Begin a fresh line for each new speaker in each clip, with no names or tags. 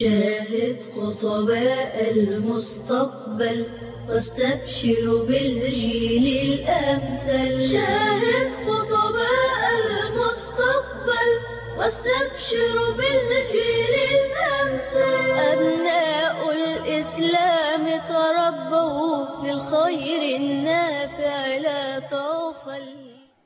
شاهد خطباء المستقبل واستبشر بالجيل الأمثل. شاهد خطباء المستقبل واستبشر بالجيل الأمثل. أبناء الإسلام تربوا في الخير النافع لا طوفل.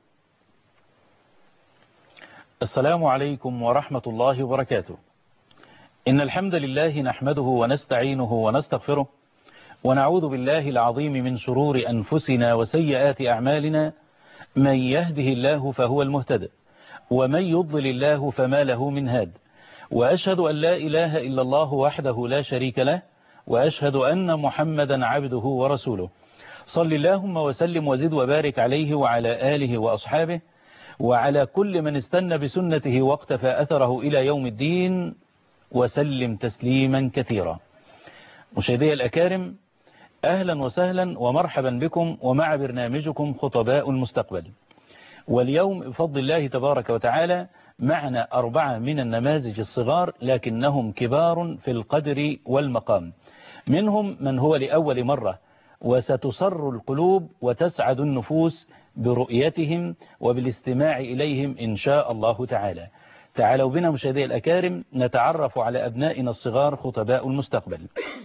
السلام عليكم ورحمة الله وبركاته. إن الحمد لله نحمده ونستعينه ونستغفره ونعوذ بالله العظيم من شرور أنفسنا وسيئات أعمالنا. من يهده الله فهو المهتد ومن يضلل الله فما له من هاد. وأشهد أن لا إله إلا الله وحده لا شريك له وأشهد أن محمدا عبده ورسوله. صل اللهم وسلم وزد وبارك عليه وعلى آله وأصحابه وعلى كل من استنى بسنته واقتفى أثره إلى يوم الدين وسلم تسليما كثيرا. مشاهدي الأكارم، أهلا وسهلا ومرحبا بكم ومع برنامجكم خطباء المستقبل. واليوم بفضل الله تبارك وتعالى معنا 4 من النماذج الصغار لكنهم كبار في القدر والمقام. منهم من هو لأول مرة، وستسر القلوب وتسعد النفوس برؤيتهم وبالاستماع إليهم إن شاء الله تعالى. تعالوا بنا مشاهدي الأكارم نتعرف على أبنائنا الصغار خطباء المستقبل.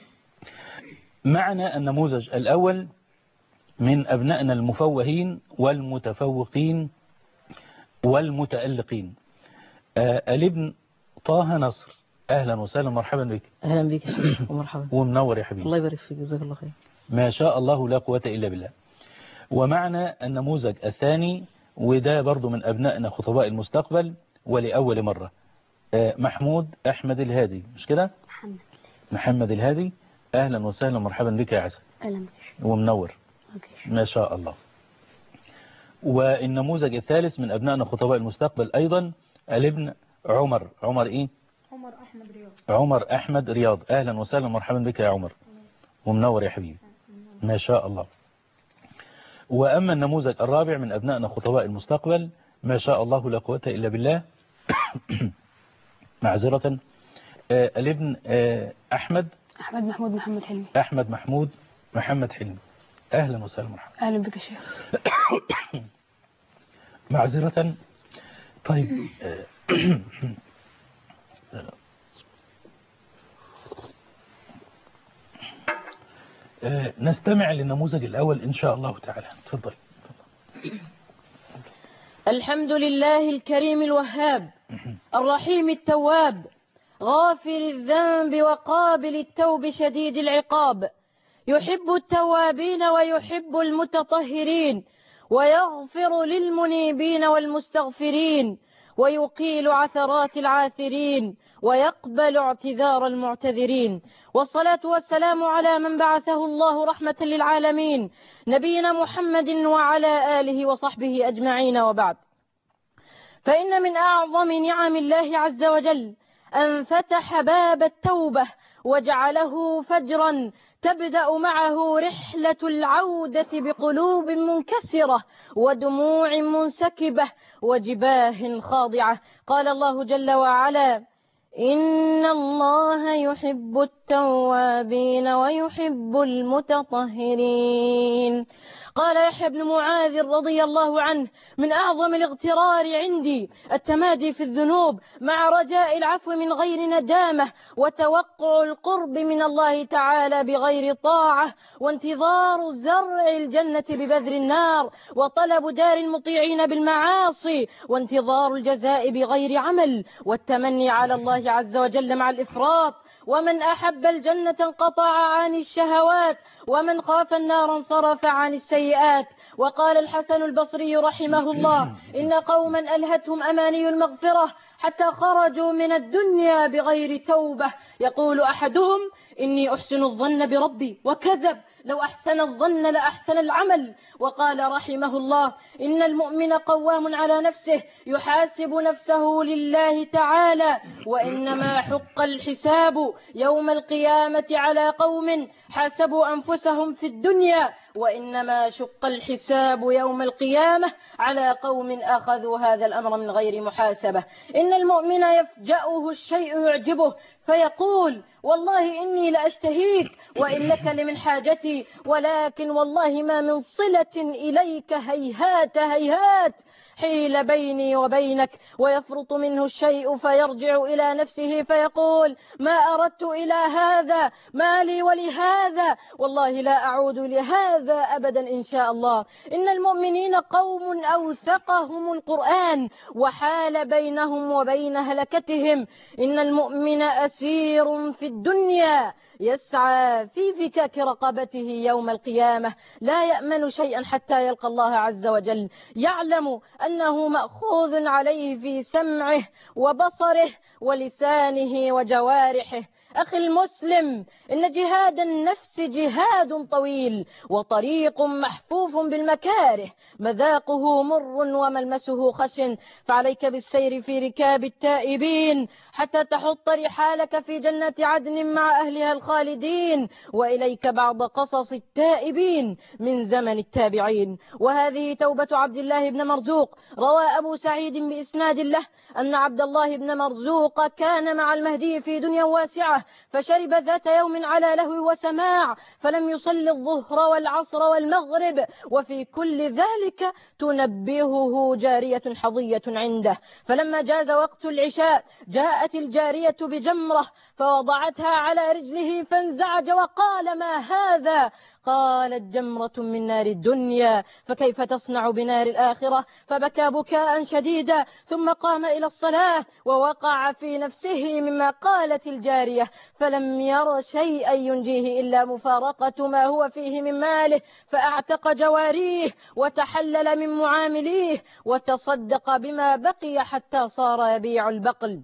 معنا النموذج الأول من أبنائنا المفوهين والمتفوقين والمتألقين، الابن طه نصر. أهلا وسهلا مرحبا بك.
أهلا بك يا شيخ ومرحبا
ومنور يا حبيبي.
الله يبارك فيك، جزاك الله خير.
ما شاء الله لا قوة إلا بالله. ومعنا النموذج الثاني وده برضو من أبنائنا خطباء المستقبل ولأول مرة، محمود أحمد الهادي، مش كده؟ محمد الهادي. أهلا وسهلا مرحبا بك يا عسل.
أهلا بك
ومنور. ما شاء الله. والنموذج الثالث من أبنائنا خطباء المستقبل أيضا الابن عمر إيه؟
عمر أحمد رياض.
عمر أحمد رياض. أهلا وسهلا مرحبا بك يا عمر. ومنور يا حبيبي. ما شاء الله. وأما النموذج الرابع من أبنائنا خطباء المستقبل، ما شاء الله لا قوة إلا بالله، معذرة، الابن أحمد
محمود محمد حلمي.
أحمد محمود محمد حلمي. أهلا وسهلا مرحبا.
أهلا بك يا شيخ.
معذرة. طيب نستمع للنموذج الأول إن شاء الله تعالى. تفضل.
الحمد لله الكريم الوهاب الرحيم التواب غافر الذنب وقابل التوب شديد العقاب، يحب التوابين ويحب المتطهرين ويغفر للمنيبين والمستغفرين ويقيل عثرات العاثرين ويقبل اعتذار المعتذرين. والصلاة والسلام على من بعثه الله رحمة للعالمين نبينا محمد وعلى آله وصحبه أجمعين. وبعد، فإن من أعظم نعم الله عز وجل أن فتح باب التوبة وجعله فجرا تبدأ معه رحلة العودة بقلوب منكسرة ودموع منسكبة وجباه خاضعة. قال الله جل وعلا: إن الله يحب التوابين ويحب المتطهرين. قال يحيى بن معاذ رضي الله عنه: من أعظم الاغترار عندي التمادي في الذنوب مع رجاء العفو من غير ندامة، وتوقع القرب من الله تعالى بغير طاعة، وانتظار زرع الجنة ببذر النار، وطلب دار المطيعين بالمعاصي، وانتظار الجزاء بغير عمل، والتمني على الله عز وجل مع الإفراط. ومن أحب الجنة انقطع عن الشهوات، ومن خاف النار انصرف عن السيئات. وقال الحسن البصري رحمه الله: إن قوما ألهتهم أماني المغفرة حتى خرجوا من الدنيا بغير توبة. يقول أحدهم: إني أحسن الظن بربي، وكذب، لو أحسن الظن لأحسن العمل. وقال رحمه الله: إن المؤمن قوام على نفسه يحاسب نفسه لله تعالى، وإنما حق الحساب يوم القيامة على قوم حاسبوا أنفسهم في الدنيا وإنما شق الحساب يوم القيامة على قوم أخذوا هذا الأمر من غير محاسبة. إن المؤمن يفجأه الشيء يعجبه فيقول والله إني لأشتهيك وإنك لمن حاجتي، ولكن والله ما من صلة إليك، هيهات هيهات حيل بيني وبينك. ويفرط منه الشيء فيرجع إلى نفسه فيقول ما أردت إلى هذا، ما لي ولهذا، والله لا أعود لهذا أبدا إن شاء الله. إن المؤمنين قوم أوثقهم القرآن وحال بينهم وبين هلكتهم. إن المؤمن أسير في الدنيا يسعى في فكاك رقبته يوم القيامة، لا يأمن شيئا حتى يلقى الله عز وجل، يعلم أنه مأخوذ عليه في سمعه وبصره ولسانه وجوارحه. أخي المسلم، إن جهاد النفس جهاد طويل وطريق محفوف بالمكاره، مذاقه مر وملمسه خشن، فعليك بالسير في ركاب التائبين حتى تحط رحالك في جنة عدن مع أهلها الخالدين. وإليك بعض قصص التائبين من زمن التابعين. وهذه توبة عبد الله بن مرزوق. روى أبو سعيد بإسناد له أن عبد الله بن مرزوق كان مع المهدي في دنيا واسعة، فشرب ذات يوم على لهو وسماع، فلم يصل الظهر والعصر والمغرب، وفي كل ذلك تنبهه جارية حظية عنده. فلما جاز وقت العشاء جاءت الجارية بجمرة فوضعتها على رجله فانزعج وقال ما هذا؟ قالت جمرة من نار الدنيا، فكيف تصنع بنار الآخرة؟ فبكى بكاء شديدا ثم قام إلى الصلاة، ووقع في نفسه مما قالت الجارية، فلم ير شيئا ينجيه إلا مفارقة ما هو فيه من ماله، فأعتق جواريه وتحلل من معامليه وتصدق بما بقي حتى صار يبيع البقل.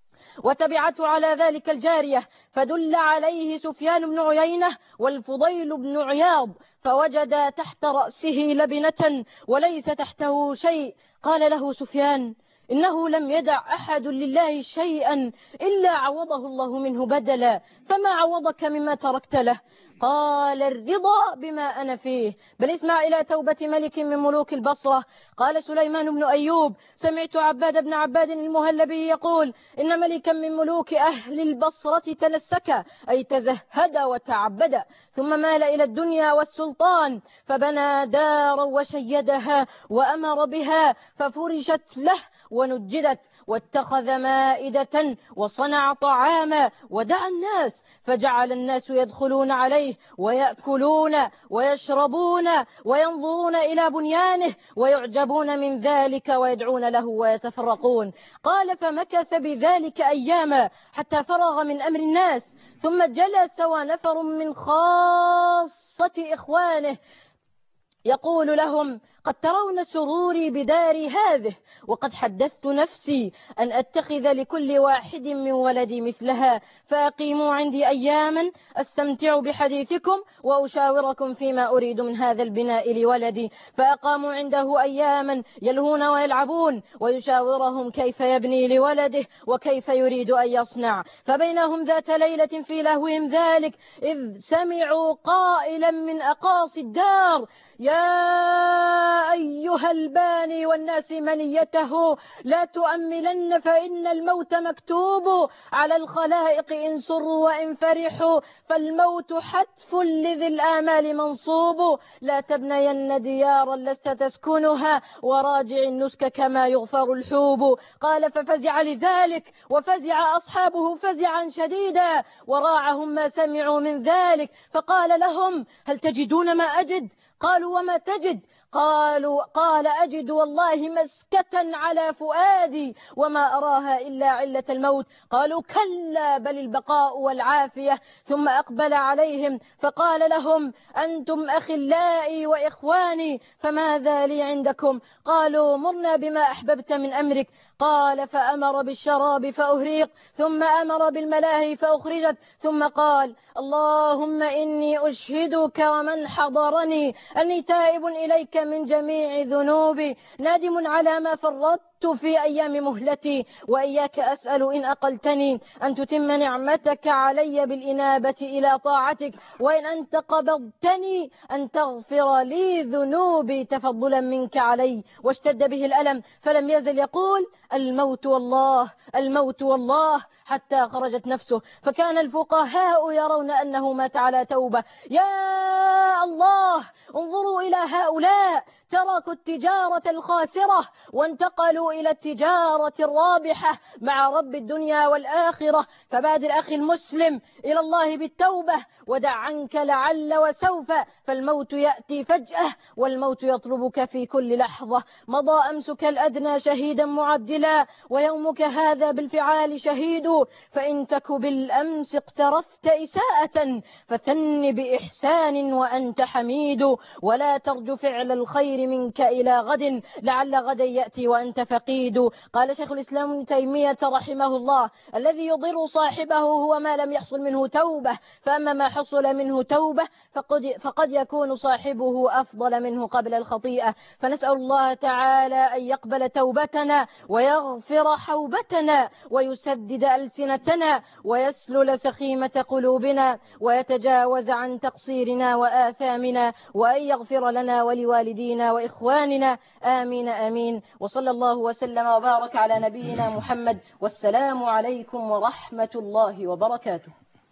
وتبعته على ذلك الجارية، فدل عليه سفيان بن عيينة والفضيل بن عياض، فوجد تحت رأسه لبنة وليس تحته شيء. قال له سفيان إنه لم يدع أحد لله شيئا إلا عوضه الله منه بدلا، فما عوضك مما تركت له؟ قال الرضا بما أنا فيه. بل اسمع إلى توبة ملك من ملوك البصرة. قال سليمان بن أيوب سمعت عباد بن عباد المهلبي يقول إن ملكا من ملوك أهل البصرة تنسك، أي تزهد وتعبد، ثم مال إلى الدنيا والسلطان، فبنى دارا وشيدها وأمر بها ففرشت له ونجدت، واتخذ مائدة وصنع طعاما ودعا الناس، فجعل الناس يدخلون عليه ويأكلون ويشربون وينظرون إلى بنيانه ويعجبون من ذلك ويدعون له ويتفرقون. قال فمكث بذلك أياما حتى فرغ من أمر الناس، ثم جلس ونفر من خاصة إخوانه يقول لهم قد ترون سروري بداري هذه، وقد حدثت نفسي أن أتخذ لكل واحد من ولدي مثلها، فأقيموا عندي أياما أستمتع بحديثكم وأشاوركم فيما أريد من هذا البناء لولدي. فأقاموا عنده أياما يلهون ويلعبون ويشاورهم كيف يبني لولده وكيف يريد أن يصنع. فبينهم ذات ليلة في لهوهم ذلك إذ سمعوا قائلا من أقاصي الدار يا أيها الباني والناس منيته لا تؤملن فإن الموت مكتوب على الخلائق إن سروا وإن فرحوا، فالموت حتف لذي الآمال منصوب، لا تبنين ديارا لست تسكنها وراجع النسك كما يغفر الحوب. قال ففزع لذلك وفزع أصحابه فزعا شديدا وراعهم ما سمعوا من ذلك، فقال لهم هل تجدون ما أجد؟ قالوا وما تجد؟ قال أجد والله مسكة على فؤادي وما أراها إلا علة الموت. قالوا كلا بل البقاء والعافية. ثم أقبل عليهم فقال لهم أنتم أخلائي وإخواني فماذا لي عندكم؟ قالوا مرنا بما أحببت من أمرك. قال فأمر بالشراب فأهريق، ثم أمر بالملاهي فأخرجت، ثم قال اللهم إني أشهدك ومن حضرني أني تائب إليك من جميع ذنوبي، نادم على ما فرطت لست في أيام مهلتي، وإياك أسأل إن أقلتني أن تتم نعمتك علي بالإنابة إلى طاعتك، وإن أنت قبضتني أن تغفر لي ذنوبي تفضلا منك علي. واشتد به الألم فلم يزل يقول الموت والله الموت والله حتى خرجت نفسه. فكان الفقهاء يرون أنه مات على توبة. يا الله، انظروا إلى هؤلاء، تركوا التجارة الخاسرة وانتقلوا إلى التجارة الرابحة مع رب الدنيا والآخرة. فبادر أخي المسلم إلى الله بالتوبة، ودع عنك لعل وسوف، فالموت يأتي فجأة والموت يطلبك في كل لحظة. مضى أمسك الأدنى شهيدا معدلا، ويومك هذا بالفعال شهيد. فإن تك بالأمس اقترفت إساءة فثن بإحسان وأنت حميد، ولا ترج فعل الخير منك إلى غد، لعل غدا يأتي وأنت فقيد. قال شيخ الإسلام ابن تيمية رحمه الله الذي يضر صاحبه هو ما لم يحصل منه توبة، فأما ما حصل منه توبة فقد يكون صاحبه أفضل منه قبل الخطيئة. فنسأل الله تعالى أن يقبل توبتنا ويغفر حوبتنا ويسدد ألسنتنا ويسلل سخيمة قلوبنا ويتجاوز عن تقصيرنا وآثامنا، وأن يغفر لنا ولوالدينا وإخواننا، آمين آمين. وصلى الله وسلم وبارك على نبينا محمد، والسلام عليكم ورحمة الله وبركاته.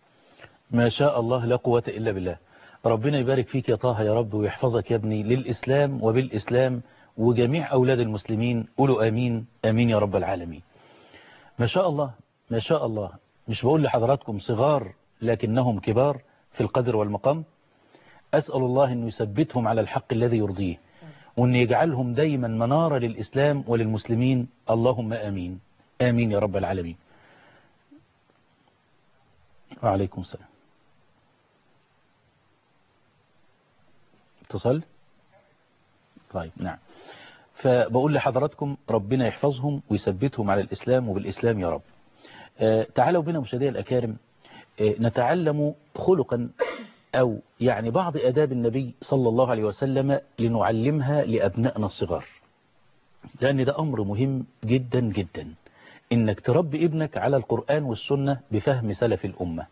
ما شاء الله، لا قوة إلا بالله. ربنا يبارك فيك يا طه يا رب، ويحفظك يا ابني للإسلام وبالإسلام وجميع أولاد المسلمين. قولوا آمين آمين يا رب العالمين. ما شاء الله ما شاء الله. مش بقول لحضراتكم صغار لكنهم كبار في القدر والمقام. أسأل الله أنه يثبتهم على الحق الذي يرضيه، وأن يجعلهم دايما منارة للإسلام وللمسلمين. اللهم آمين آمين يا رب العالمين. وعليكم السلام. اتصل؟ طيب نعم. فبقول لحضراتكم ربنا يحفظهم ويثبتهم على الإسلام وبالإسلام يا رب. تعالوا بنا مشاهدينا الأكارم نتعلم خلقا أو يعني بعض آداب النبي صلى الله عليه وسلم لنعلمها لأبنائنا الصغار، لأن ده أمر مهم جدا جدا، إنك تربي ابنك على القرآن والسنة بفهم سلف الأمة.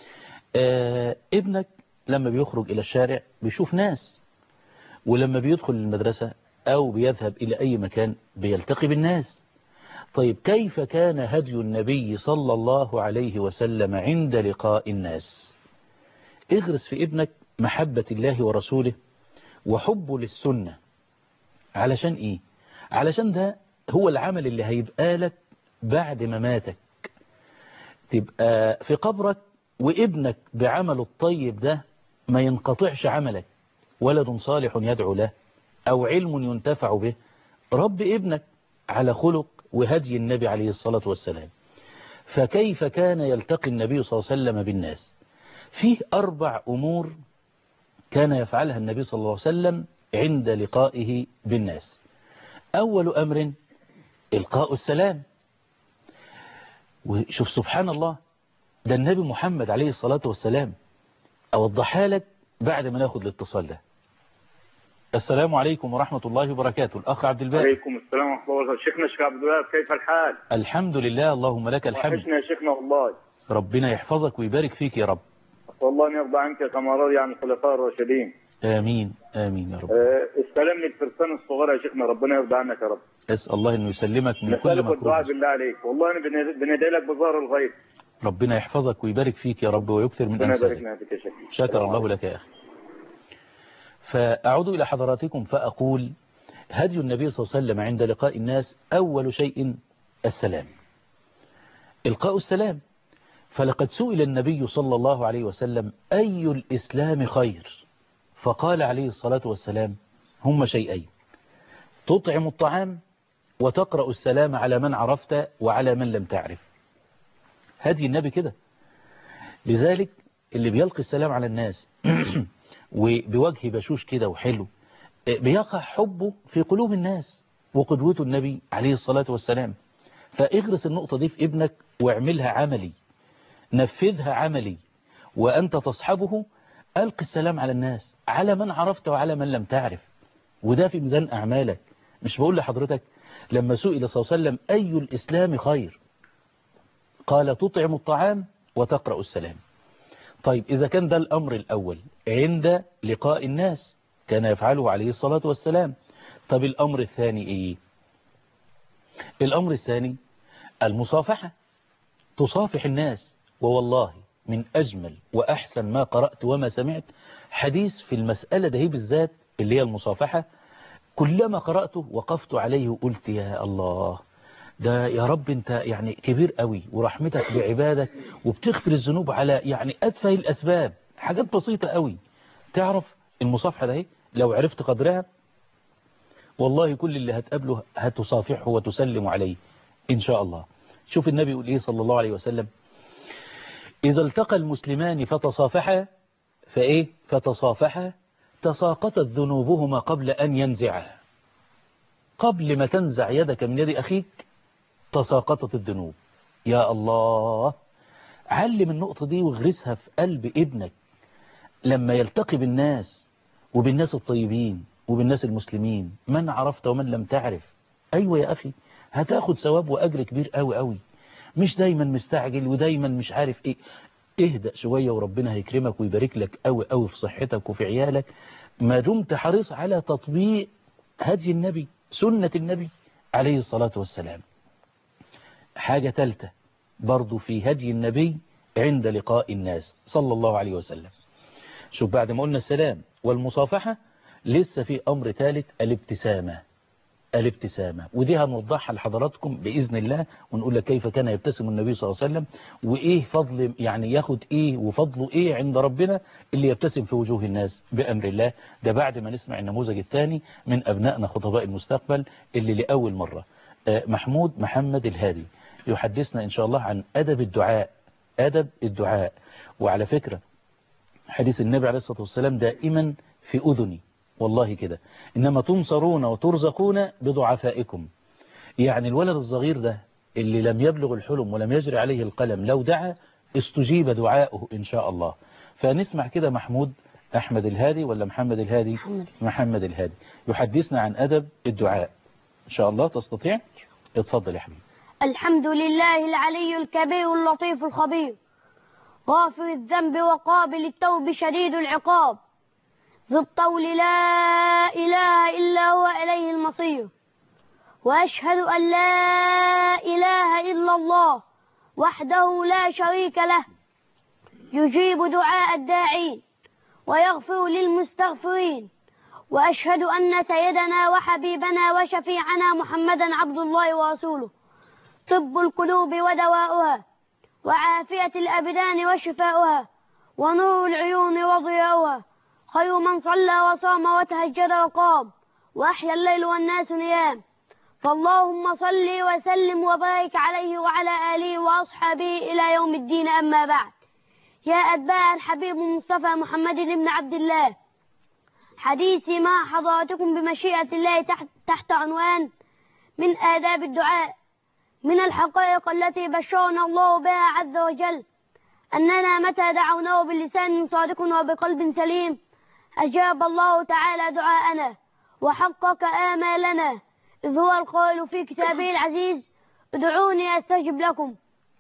ابنك لما بيخرج إلى الشارع بيشوف ناس، ولما بيدخل المدرسة أو بيذهب إلى أي مكان بيلتقي بالناس. طيب كيف كان هدي النبي صلى الله عليه وسلم عند لقاء الناس؟ اغرس في ابنك محبة الله ورسوله وحبه للسنة. علشان ايه؟ علشان ده هو العمل اللي هيبقى لك بعد مماتك، تبقى في قبرك وابنك بعمله الطيب ده ما ينقطعش عملك. ولد صالح يدعو له أو علم ينتفع به. رب ابنك على خلق وهدي النبي عليه الصلاة والسلام. فكيف كان يلتقي النبي صلى الله عليه وسلم بالناس؟ فيه 4 أمور كان يفعلها النبي صلى الله عليه وسلم عند لقائه بالناس. أول أمر إلقاء السلام. وشوف سبحان الله، ده النبي محمد عليه الصلاة والسلام. أوضحها لك بعد ما ناخد الاتصال ده. السلام عليكم ورحمة الله وبركاته. الأخ عبد الباقي.
عليكم السلام ورحمة الله وبركاته. شيخنا الشيخ عبد الوهاب، كيف الحال؟
الحمد لله، اللهم لك الحمد.
وحشنا يا شيخنا والله.
ربنا يحفظك ويبارك فيك يا رب.
والله أن يرضى عنك كما رضي عن الخلفاء الراشدين.
آمين آمين يا رب.
استلمني الفرسان الصغيرة يا شيخنا، ربنا يرضى عنك يا رب.
أسأل الله أنه يسلمك من كل مكروه.
الدعاء بالله عليك، والله أنا بندعي لك بظهر الغيب.
ربنا يحفظك ويبارك فيك يا رب ويكثر من أمثالك. شكر الله لك يا أخي. فأعود إلى حضراتكم فأقول هدي النبي صلى الله عليه وسلم عند لقاء الناس أول شيء السلام، إلقاء السلام. فلقد سئل النبي صلى الله عليه وسلم أي الإسلام خير؟ فقال عليه الصلاة والسلام هما شيئين: تطعم الطعام وتقرأ السلام على من عرفت وعلى من لم تعرف. هدي النبي كده. لذلك اللي بيلقي السلام على الناس وبوجه بشوش كده وحلو بيقع حبه في قلوب الناس وقدوته النبي عليه الصلاة والسلام. فاغرس النقطة دي في ابنك واعملها عملي، نفذها عملي. وأنت تصحبه ألقي السلام على الناس، على من عرفت وعلى من لم تعرف. وده في ميزان أعمالك. مش بقول لحضرتك لما سئل صلى الله عليه وسلم أي الإسلام خير؟ قال تطعم الطعام وتقرأ السلام. طيب إذا كان ده الأمر الأول عند لقاء الناس كان يفعله عليه الصلاة والسلام، طب الأمر الثاني إيه؟ الأمر الثاني المصافحة، تصافح الناس. ووالله من أجمل وأحسن ما قرأت وما سمعت حديث في المسألة ده بالذات اللي هي المصافحة، كلما قرأته وقفت عليه وقلت يا الله، ده يا رب انت يعني كبير قوي ورحمتك بعبادك وبتغفر الذنوب على يعني أتفه الأسباب، حاجات بسيطة قوي. تعرف المصافحة ده لو عرفت قدرها والله كل اللي هتقابله هتصافحه وتسلم عليه إن شاء الله. شوف النبي يقول إيه صلى الله عليه وسلم: إذا التقى المسلمان فتصافحا فتصافحا تساقطت ذنوبهما قبل أن ينزعها. قبل ما تنزع يدك من يد أخيك تساقطت الذنوب. يا الله، علم النقطة دي واغرسها في قلب ابنك لما يلتقي بالناس وبالناس الطيبين وبالناس المسلمين، من عرفت ومن لم تعرف. أيوة يا أخي، هتاخد ثواب وأجر كبير قوي قوي. مش دايما مستعجل ودايما مش عارف إيه. اهدأ شوية وربنا هيكرمك ويبارك لك قوي قوي في صحتك وفي عيالك ما دمت حريص على تطبيق هدي النبي، سنة النبي عليه الصلاة والسلام. حاجة ثالثة برضو في هدي النبي عند لقاء الناس صلى الله عليه وسلم. شوف بعد ما قلنا السلام والمصافحة لسه في أمر ثالث، الابتسامة، ودي هنوضحها لحضراتكم بإذن الله ونقول لك كيف كان يبتسم النبي صلى الله عليه وسلم وإيه فضل يعني ياخد إيه وفضله إيه عند ربنا اللي يبتسم في وجوه الناس بأمر الله. ده بعد ما نسمع النموذج الثاني من أبنائنا خطباء المستقبل اللي لأول مرة محمود محمد الهادي يحدثنا إن شاء الله عن أدب الدعاء. وعلى فكرة حديث النبي عليه الصلاة والسلام دائما في أذني والله كده: إنما تنصرون وترزقون بضعفائكم. يعني الولد الصغير ده اللي لم يبلغ الحلم ولم يجري عليه القلم لو دعا استجيب دعاؤه إن شاء الله. فنسمع كده محمود أحمد الهادي ولا محمد الهادي؟ محمد الهادي يحدثنا عن أدب الدعاء إن شاء الله. تستطيع؟ اتفضل يا حبيبي.
الحمد لله العلي الكبير اللطيف الخبير، غافر الذنب وقابل التوب شديد العقاب، ذو الطول لا إله إلا هو إليه المصير، وأشهد أن لا إله إلا الله وحده لا شريك له، يجيب دعاء الداعين ويغفر للمستغفرين، وأشهد أن سيدنا وحبيبنا وشفيعنا محمدا عبد الله ورسوله، طب القلوب ودواؤها، وعافية الأبدان وشفاؤها، ونور العيون وضياؤها، خير من صلى وصام وتهجد وقام وأحيا الليل والناس نيام. فاللهم صل وسلم وبارك عليه وعلى آله وأصحابه إلى يوم الدين. أما بعد، يا أتباع الحبيب المصطفى محمد بن عبد الله، حديثي مع حضراتكم بمشيئة الله تحت عنوان من آداب الدعاء. من الحقائق التي بشرنا الله بها عز وجل أننا متى دعوناه بلسان صادق وبقلب سليم أجاب الله تعالى دعاءنا وحقق آمالنا، إذ هو القائل في كتابه العزيز: ادعوني أستجب لكم.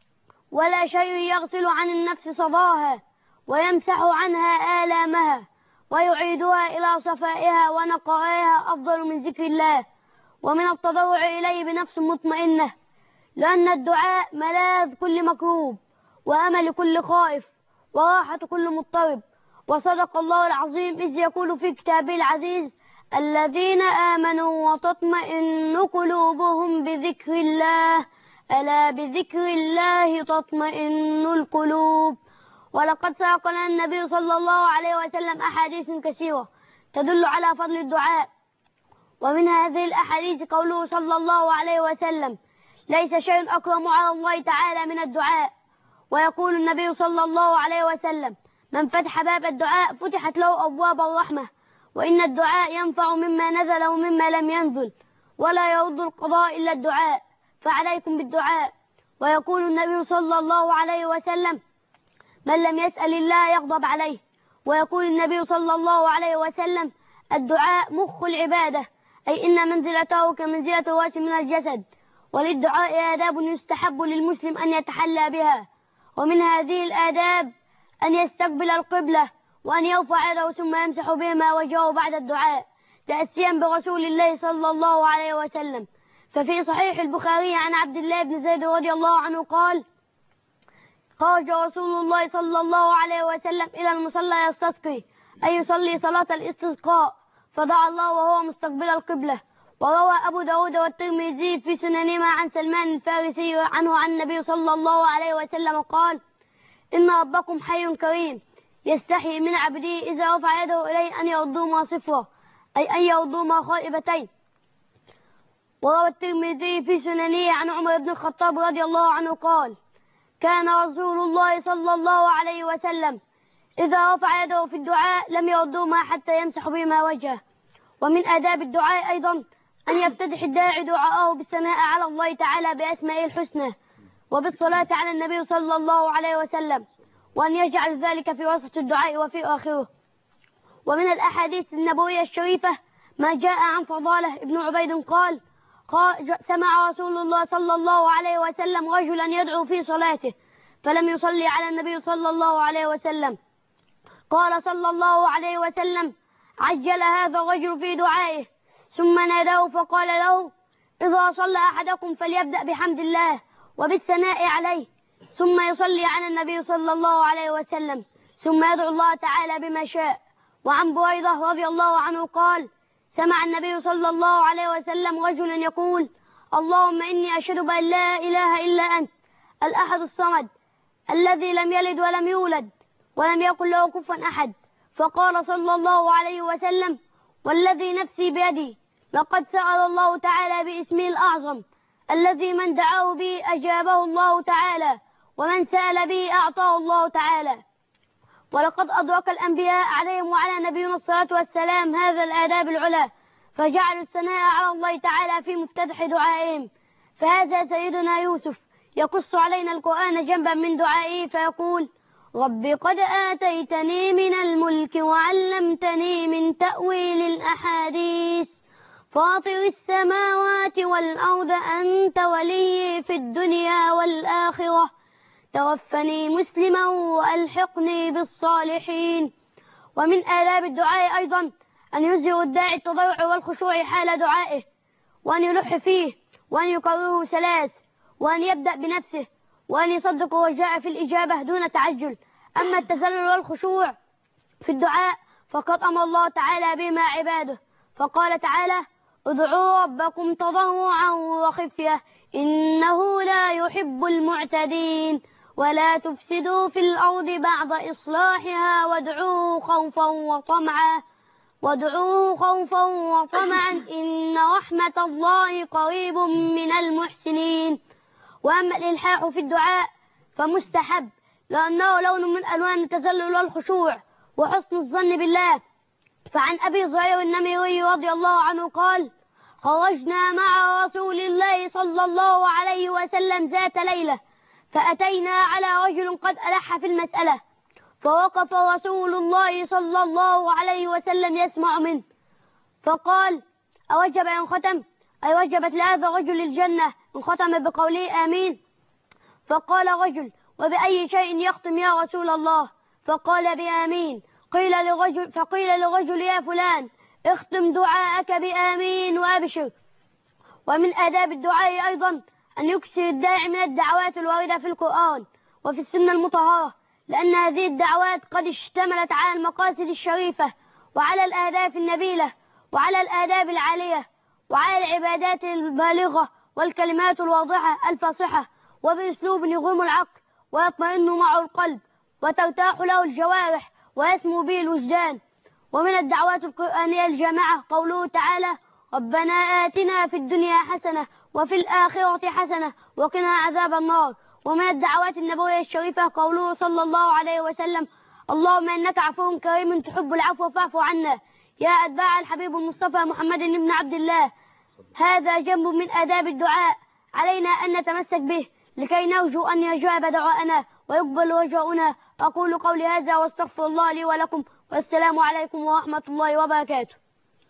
ولا شيء يغسل عن النفس صداها ويمسح عنها آلامها ويعيدها إلى صفائها ونقائها أفضل من ذكر الله ومن التضرع إليه بنفس مطمئنة، لأن الدعاء ملاذ كل مكروب وأمل كل خائف وراحة كل مضطرب. وصدق الله العظيم إذ يقول في كتابه العزيز: الذين آمنوا وتطمئن قلوبهم بذكر الله، ألا بذكر الله تطمئن القلوب. ولقد ساق لنا النبي صلى الله عليه وسلم أحاديث كثيرة تدل على فضل الدعاء، ومن هذه الأحاديث قوله صلى الله عليه وسلم: ليس شيء أكرم على الله تعالى من الدعاء. ويقول النبي صلى الله عليه وسلم: من فتح باب الدعاء فتحت له أبواب الرحمة، وإن الدعاء ينفع مما نزل ومما لم ينزل، ولا يرد القضاء إلا الدعاء، فعليكم بالدعاء. ويقول النبي صلى الله عليه وسلم: من لم يسأل الله يغضب عليه. ويقول النبي صلى الله عليه وسلم: الدعاء مخ العبادة، أي إن منزلته كمنزلة الرأس من الجسد. وللدعاء آداب يستحب للمسلم أن يتحلى بها، ومن هذه الآداب أن يستقبل القبلة وأن يرفع يده ثم يمسح بهما وجهه بعد الدعاء تأسيا برسول الله صلى الله عليه وسلم. ففي صحيح البخاري عن عبد الله بن زيد رضي الله عنه قال: خرج رسول الله صلى الله عليه وسلم إلى المصلى يستسقي، أي يصلي صلاة الاستسقاء، فدعا الله وهو مستقبل القبلة. وروى أبو داود والترمذي في سننهما عن سلمان الفارسي عنه عن النبي صلى الله عليه وسلم قال: إن ربكم حي كريم يستحي من عبده إذا رفع يده إليه أن يردوما صفرا، أي أن يردوما خائبتين. وروى الترمذي في سننه عن عمر بن الخطاب رضي الله عنه قال: كان رسول الله صلى الله عليه وسلم إذا رفع يده في الدعاء لم يردوما حتى يمسح بهما وجهه. ومن آداب الدعاء أيضا أن يفتتح الداعي دعاءه بالثناء على الله تعالى بأسمائه الحسنى وبالصلاة على النبي صلى الله عليه وسلم، وأن يجعل ذلك في وسط الدعاء وفي آخره. ومن الأحاديث النبوية الشريفة ما جاء عن فضالة ابن عبيد قال: سمع رسول الله صلى الله عليه وسلم رجلا يدعو في صلاته فلم يصلي على النبي صلى الله عليه وسلم. قال صلى الله عليه وسلم: عجل هذا الرجل في دعائه، ثم ناداه فقال له: إذا صلى أحدكم فليبدأ بحمد الله وبالثناء عليه، ثم يصلي على النبي صلى الله عليه وسلم، ثم يدعو الله تعالى بما شاء. وعن بريدة رضي الله عنه قال: سمع النبي صلى الله عليه وسلم رجلا يقول: اللهم إني أشهد بأن لا إله إلا أنت الأحد الصمد الذي لم يلد ولم يولد ولم يكن له كفوا أحد. فقال صلى الله عليه وسلم: والذي نفسي بيدي لقد سأل الله تعالى باسمه الأعظم الذي من دعاه به أجابه الله تعالى، ومن سأل به أعطاه الله تعالى. ولقد أدرك الأنبياء عليهم وعلى نبينا الصلاة والسلام هذا الآداب العلى، فجعلوا الثناء على الله تعالى في مفتتح دعائهم. فهذا سيدنا يوسف يقص علينا القرآن جنبا من دعائه فيقول: رب قد آتيتني من الملك وعلمتني من تأويل الأحاديث فاطر السماوات والأرض أنت ولي في الدنيا والآخرة توفني مسلما وألحقني بالصالحين. ومن آداب الدعاء أيضا أن يظهر الداعي التضرع والخشوع حال دعائه، وأن يلح فيه، وأن يكرره 3، وأن يبدأ بنفسه، وأن يصدق وجاء في الإجابة دون تعجل. أما التذلل والخشوع في الدعاء فقد أمر الله تعالى بما عباده، فقال تعالى: ادعوا ربكم تضرعا وخفية إنه لا يحب المعتدين ولا تفسدوا في الأرض بعد إصلاحها وادعوه خوفا وطمعا إن رحمة الله قريب من المحسنين. وأما الإلحاح في الدعاء فمستحب، لأنه لون من ألوان التذلل والخشوع وحسن الظن بالله. فعن أبي زهير النميري رضي الله عنه قال: خرجنا مع رسول الله صلى الله عليه وسلم ذات ليلة فأتينا على رجل قد ألح في المسألة، فوقف رسول الله صلى الله عليه وسلم يسمع منه فقال: أوجب إن ختم؟ أي وجبت لهذا الرجل الجنة إن ختم بقوله آمين. فقال رجل: وبأي شيء يختم يا رسول الله؟ فقال: بآمين. فقيل لرجل: يا فلان اختم دعاءك بآمين وأبشر. ومن آداب الدعاء أيضا أن يكثر الداعي من الدعوات الواردة في القرآن وفي السنة المطهرة، لأن هذه الدعوات قد اشتملت على المقاصد الشريفة وعلى الآداب النبيلة وعلى الآداب العالية وعلى العبادات البالغة والكلمات الواضحة الفاصحة وبأسلوب يغم العقل ويطمئن معه القلب وترتاح له الجوارح ويسمو به الوجدان. ومن الدعوات القرآنية الجامعة قوله تعالى: ربنا آتنا في الدنيا حسنة وفي الآخرة حسنة وقنا عذاب النار. ومن الدعوات النبوية الشريفة قوله صلى الله عليه وسلم: اللهم إنك عفو كريم تحب العفو فاعف عنا. يا أتباع الحبيب المصطفى محمد بن عبد الله، هذا جنب من آداب الدعاء علينا أن نتمسك به لكي نرجو أن يجاب دعاءنا ويقبل رجاؤنا. أقول قولي هذا واستغفر الله لي ولكم، والسلام عليكم ورحمة الله وبركاته.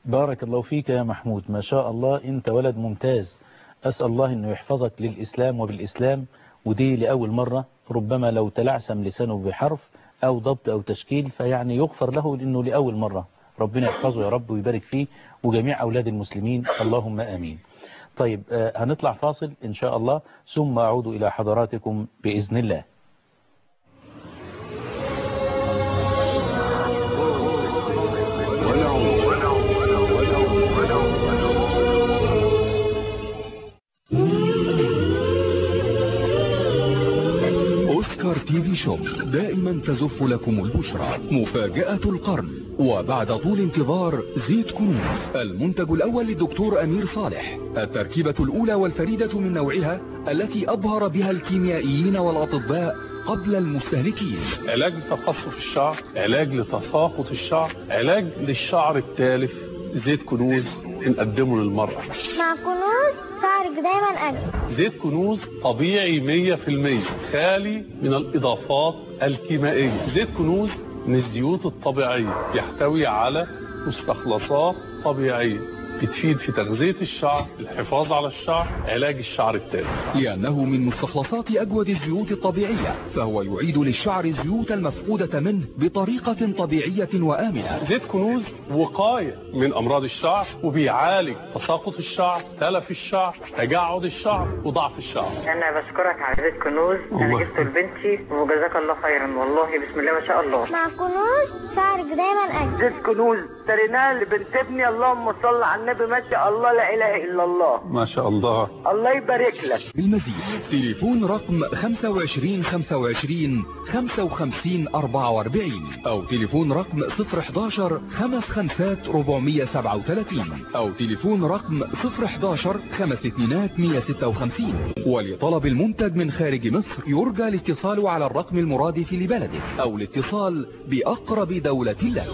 بارك الله فيك يا محمود، ما شاء الله أنت ولد ممتاز. أسأل الله أنه يحفظك للإسلام وبالإسلام، ودي لأول مرة، ربما لو تلعثم لسانه بحرف أو ضبط أو تشكيل فيعني يغفر له لأنه لأول مرة. ربنا يحفظه يا رب ويبارك فيه وجميع أولاد المسلمين، اللهم آمين. طيب هنطلع فاصل إن شاء الله ثم أعود إلى حضراتكم بإذن الله.
أوسكار تي في شوب دائما تزف لكم البشرى مفاجأة القرن، وبعد طول انتظار زيت كنوز، المنتج الأول للدكتور أمير صالح، التركيبة الأولى والفريدة من نوعها التي أبهر بها الكيميائيين والأطباء قبل المستهلكين.
علاج لتقصف الشعر، علاج لتساقط الشعر، علاج للشعر التالف. زيت كنوز بنقدمه للمرأة.
مع كنوز شعرك دايما أجمل.
زيت كنوز طبيعي 100%، خالي من الإضافات الكيميائية. زيت كنوز من الزيوت الطبيعية، يحتوي على مستخلصات طبيعية بتفيد في تغذية الشعر، الحفاظ على الشعر، علاج الشعر التالف.
لأنه من مستخلصات أجود الزيوت الطبيعية، فهو يعيد للشعر الزيوت المفقودة منه بطريقة طبيعية وآمنة.
زيت كنوز وقاية من أمراض الشعر، وبيعالج تساقط الشعر، تلف الشعر، تجعد الشعر، وضعف الشعر.
أنا بشكرك على زيت كنوز، أنا جبته لبنتي وجزاك الله خيرا، والله بسم الله ما شاء الله.
مع كنوز شعرك دايما أجمل.
زيت كنوز اشتريناه لبنت ابني، اللهم صل على النبي، ما شاء الله لا إله إلا الله.
ما شاء الله.
الله يبارك لك.
بالمزيد تليفون رقم 25 25 55 44 أو تليفون رقم 011 55 437 أو تليفون رقم 011 52 156. ولطلب المنتج من خارج مصر يرجى الاتصال على الرقم المرادف لبلدك أو الاتصال بأقرب دولة لك.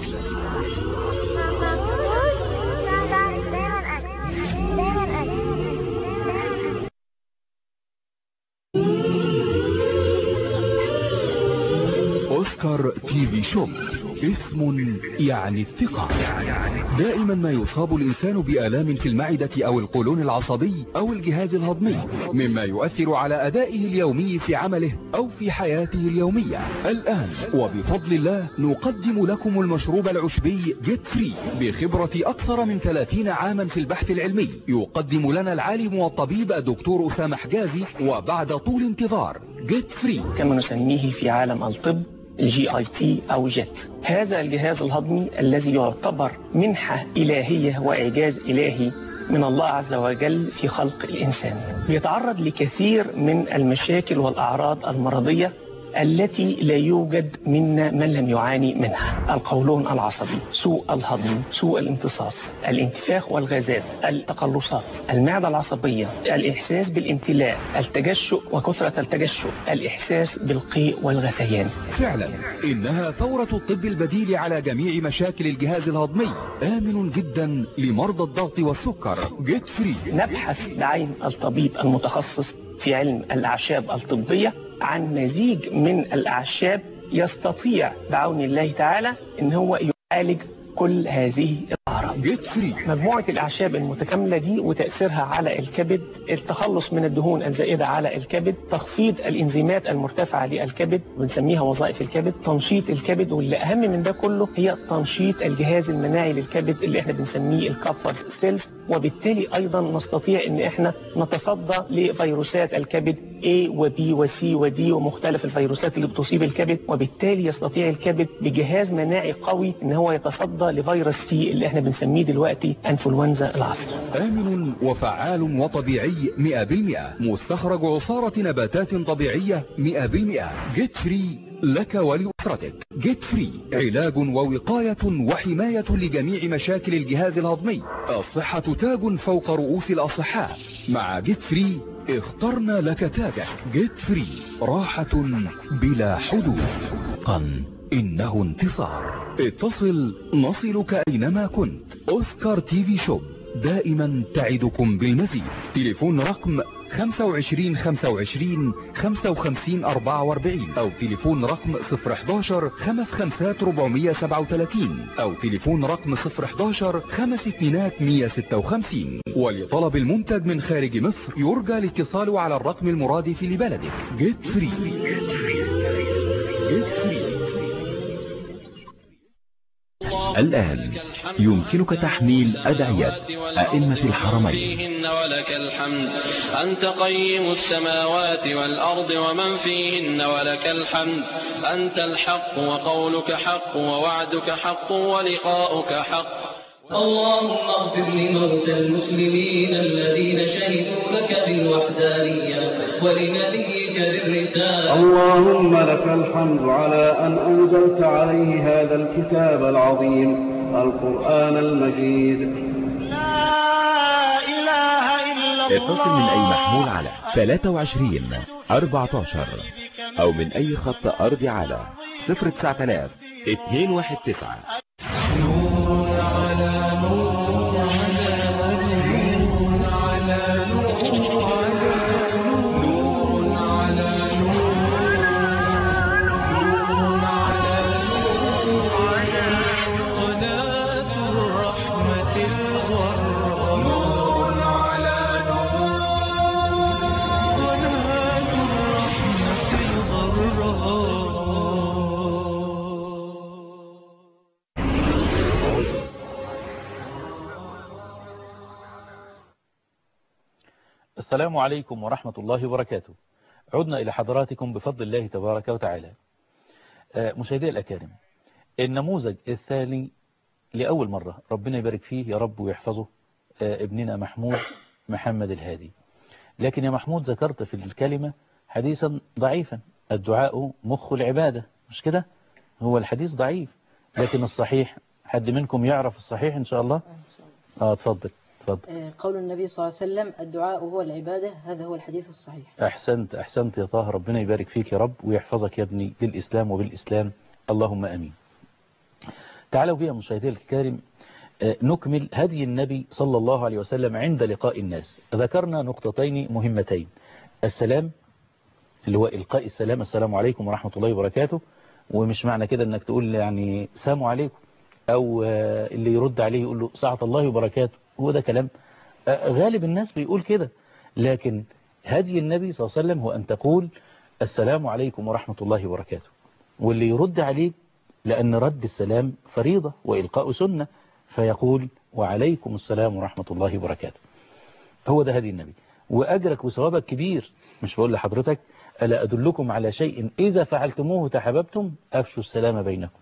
أوسكار تي في شوب اسم يعني الثقة. دائما ما يصاب الإنسان بآلام في المعدة أو القولون العصبي أو الجهاز الهضمي، مما يؤثر على أدائه اليومي في عمله أو في حياته اليومية. الآن وبفضل الله نقدم لكم المشروب العشبي جيت فري بخبرة أكثر من 30 عاما في البحث العلمي، يقدم لنا العالم والطبيب الدكتور أسامة حجازي، وبعد طول انتظار جيت فري
كما نسميه في عالم الطب GIT أو جيت. هذا الجهاز الهضمي الذي يعتبر منحة إلهية وإعجاز إلهي من الله عز وجل في خلق الإنسان، بيتعرض لكثير من المشاكل والأعراض المرضية التي لا يوجد منا من لم يعاني منها: القولون العصبي، سوء الهضم، سوء الامتصاص، الانتفاخ والغازات، التقلصات، المعدة العصبية، الإحساس بالامتلاء، التجشؤ وكثرة التجشؤ، الإحساس بالقيء والغثيان.
فعلا إنها ثورة الطب البديل على جميع مشاكل الجهاز الهضمي، آمن جدا لمرضى الضغط والسكر. جيت فري.
نبحث بعين الطبيب المتخصص في علم الأعشاب الطبية عن مزيج من الأعشاب يستطيع بعون الله تعالى إن هو يعالج كل هذه الأعراض.
جيت فري.
مجموعة الأعشاب المتكاملة دي وتأثيرها على الكبد، التخلص من الدهون الزائدة على الكبد، تخفيض الإنزيمات المرتفعة للكبد بنسميها وظائف الكبد، تنشيط الكبد، واللي أهم من ده كله هي تنشيط الجهاز المناعي للكبد اللي احنا بنسميه الكابفر سيلز، وبالتالي أيضا نستطيع إن احنا نتصدى لفيروسات الكبد A و B و C و D ومختلف الفيروسات اللي بتصيب الكبد، وبالتالي يستطيع الكبد بجهاز مناعي قوي إن هو يتصدى لفيروس سي اللي احنا بنسميه دلوقتي انفلونزا العصر.
آمن وفعال وطبيعي 100%، مستخرج عصارة نباتات طبيعية 100%. جيت فري لك ولأسرتك. جيت فري علاج ووقاية وحماية لجميع مشاكل الجهاز الهضمي. الصحة تاج فوق رؤوس الأصحاء. مع جيت فري اخترنا لك تاجك. جيت فري راحة بلا حدود. إنه انتصار. اتصل نصلك أينما كنت. أوسكار تي في شوب دائما تعدكم بالمزيد. تليفون رقم 25 25 55 44 أو تليفون رقم 011 55 437 أو تليفون رقم 011 52 156. ولطلب المنتج من خارج مصر يرجى الاتصال على الرقم المرادف لبلدك. جيت فري. جيت فري.
الآن يمكنك تحميل أدعية أئمة الحرمين.
ولك الحمد أنت قيم السماوات والأرض ومن فيهن ولك الحمد أنت الحق وقولك حق ووعدك حق ولقاؤك حق.
اللهم اغفر لموتى المسلمين الذين شهدوا لك بالوحدانية ولنبيك بالرسالة.
اللهم لك الحمد على أن أنزلت عليه هذا الكتاب العظيم القرآن المجيد.
لا إله إلا الله.
اتصل من أي محمول على 23 14 أو من أي خط أرضي على 09000 219.
السلام عليكم ورحمة الله وبركاته. عدنا إلى حضراتكم بفضل الله تبارك وتعالى. مشاهدي الأكارم، النموذج الثاني لأول مرة ربنا يبارك فيه يا رب ويحفظه، ابننا محمود محمد الهادي. لكن يا محمود ذكرت في الكلمة حديثا ضعيفا، الدعاء مخ العبادة، مش كده؟ هو الحديث ضعيف لكن الصحيح، حد منكم يعرف الصحيح إن شاء الله؟ اتفضل.
قول النبي صلى الله عليه وسلم الدعاء هو العبادة، هذا هو الحديث الصحيح.
أحسنت يا طه، ربنا يبارك فيك يا رب ويحفظك يا ابني للإسلام وبالإسلام، اللهم أمين. تعالوا بيا مشاهدي الكرام نكمل هدي النبي صلى الله عليه وسلم عند لقاء الناس. ذكرنا نقطتين مهمتين: السلام اللي هو إلقاء السلام، السلام عليكم ورحمة الله وبركاته، ومش معنى كده انك تقول يعني سلام عليكم، او اللي يرد عليه يقول له ساعة الله وبركاته، هو ده كلام غالب الناس بيقول كده. لكن هدي النبي صلى الله عليه وسلم هو أن تقول السلام عليكم ورحمة الله وبركاته، واللي يرد عليك، لأن رد السلام فريضة وإلقاء سنة، فيقول وعليكم السلام ورحمة الله وبركاته. هو ده هدي النبي، وأجرك وثوابك كبير. مش بقول لحضرتك ألا أدلكم على شيء إذا فعلتموه تحببتم؟ أفشوا السلام بينكم.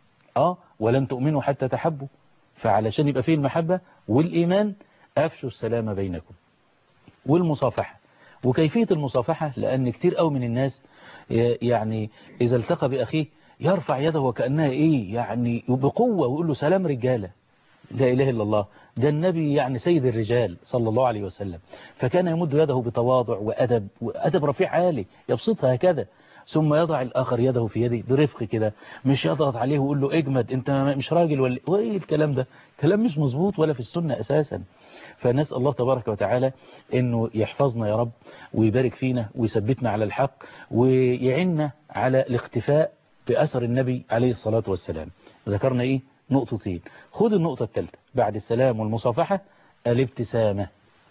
ولن تؤمنوا حتى تحبوا، فعلشان يبقى فيه المحبة والإيمان أفشوا السلام بينكم. والمصافحة، وكيفية المصافحة، لأن كتير قوي من الناس يعني إذا التقى بأخيه يرفع يده وكأنها يعني بقوة ويقول له سلام رجالة. لا إله إلا الله، ده النبي يعني سيد الرجال صلى الله عليه وسلم، فكان يمد يده بتواضع وأدب رفيع عالي، يبسطها هكذا، ثم يضع الآخر يده في يده برفق كده، مش يضغط عليه ويقول له اجمد انت مش راجل ولا ايه الكلام ده، كلام مش مظبوط ولا في السنة أساسا. فنسأل الله تبارك وتعالى انه يحفظنا يا رب ويبارك فينا ويثبتنا على الحق ويعيننا على الاختفاء بأثر النبي عليه الصلاة والسلام. ذكرنا نقطتين. خد النقطة الثالثة بعد السلام والمصافحة، الابتسامة.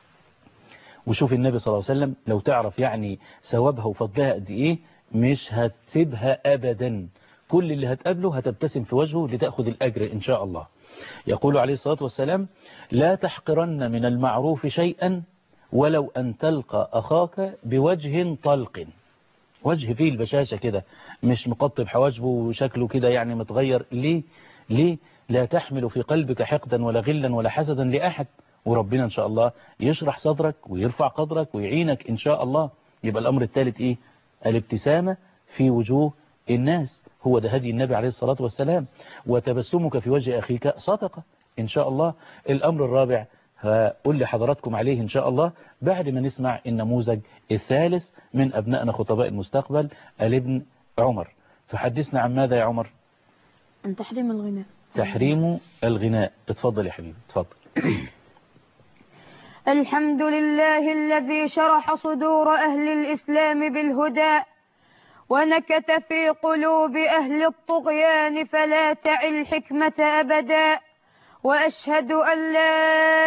وشوف النبي صلى الله عليه وسلم لو تعرف يعني ثوابها وفضلها قد ايه، مش هتسيبها أبدا، كل اللي هتقابله هتبتسم في وجهه لتأخذ الأجر إن شاء الله. يقول عليه الصلاة والسلام لا تحقرن من المعروف شيئا ولو أن تلقى أخاك بوجه طلق، وجه فيه البشاشة كده، مش مقطب حواجبه وشكله كده يعني متغير. ليه لا تحمل في قلبك حقدا ولا غلا ولا حسدا لأحد، وربنا إن شاء الله يشرح صدرك ويرفع قدرك ويعينك إن شاء الله. يبقى الأمر الثالث الابتسامة في وجوه الناس، هو ده هدي النبي عليه الصلاة والسلام. وتبسمك في وجه أخيك صدقة إن شاء الله. الأمر الرابع هقول لحضراتكم عليه إن شاء الله بعد ما نسمع النموذج الثالث من أبنائنا خطباء المستقبل، الابن عمر. فحدثنا عن ماذا يا عمر؟
عن تحريم الغناء.
تحريم الغناء. اتفضل يا حبيبي اتفضل.
الحمد لله الذي شرح صدور أهل الإسلام بالهدى ونكت في قلوب أهل الطغيان فلا تعي الحكمة أبدا. وأشهد أن لا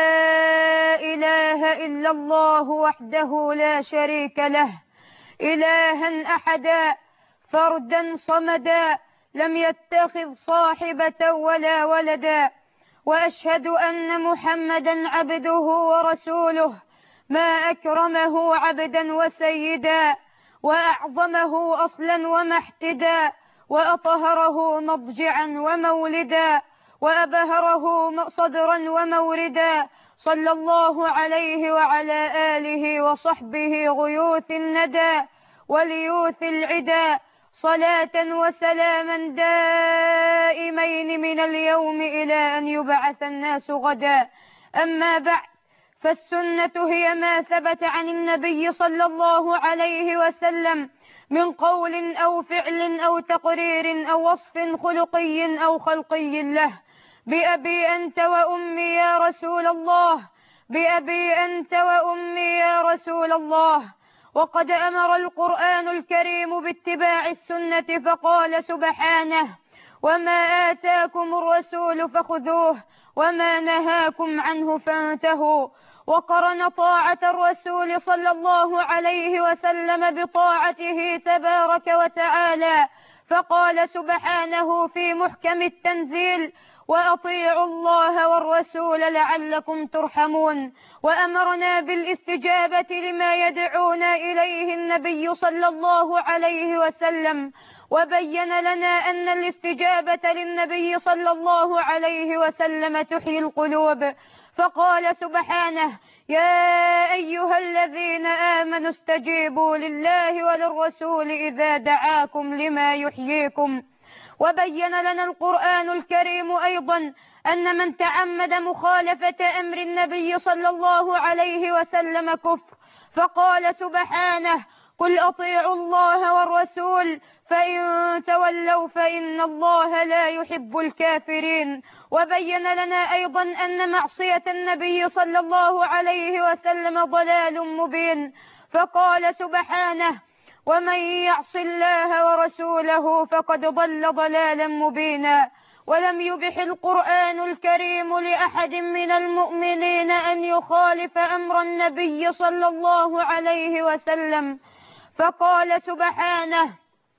إله إلا الله وحده لا شريك له إلها أحدا فردا صمدا لم يتخذ صاحبة ولا ولدا. وأشهد أن محمدا عبده ورسوله ما أكرمه عبدا وسيدا وأعظمه أصلا ومحتدا وأطهره مضجعا ومولدا وأبهره صدرا وموردا. صلى الله عليه وعلى آله وصحبه غيوث الندى وليوث العدا صلاة وسلاما دائمين من اليوم إلى أن يبعث الناس غدا. أما بعد، فالسنة هي ما ثبت عن النبي صلى الله عليه وسلم من قول أو فعل أو تقرير أو وصف خلقي أو خلقي له. بأبي أنت وأمي يا رسول الله، بأبي أنت وأمي يا رسول الله. وقد أمر القرآن الكريم باتباع السنة فقال سبحانه: وما آتاكم الرسول فخذوه وما نهاكم عنه فانتهوا. وقرن طاعة الرسول صلى الله عليه وسلم بطاعته تبارك وتعالى فقال سبحانه في محكم التنزيل: وأطيعوا الله والرسول لعلكم ترحمون. وأمرنا بالاستجابة لما يدعونا إليه النبي صلى الله عليه وسلم، وبين لنا أن الاستجابة للنبي صلى الله عليه وسلم تحيي القلوب، فقال سبحانه: يا أيها الذين آمنوا استجيبوا لله وللرسول إذا دعاكم لما يحييكم. وبين لنا القرآن الكريم أيضا أن من تعمد مخالفة أمر النبي صلى الله عليه وسلم كفر، فقال سبحانه: قل أطيعوا الله والرسول فإن تولوا فإن الله لا يحب الكافرين. وبين لنا أيضا أن معصية النبي صلى الله عليه وسلم ضلال مبين، فقال سبحانه: ومن يعص الله ورسوله فقد ضل ضلالا مبينا. ولم يبح القرآن الكريم لأحد من المؤمنين أن يخالف أمر النبي صلى الله عليه وسلم، فقال سبحانه: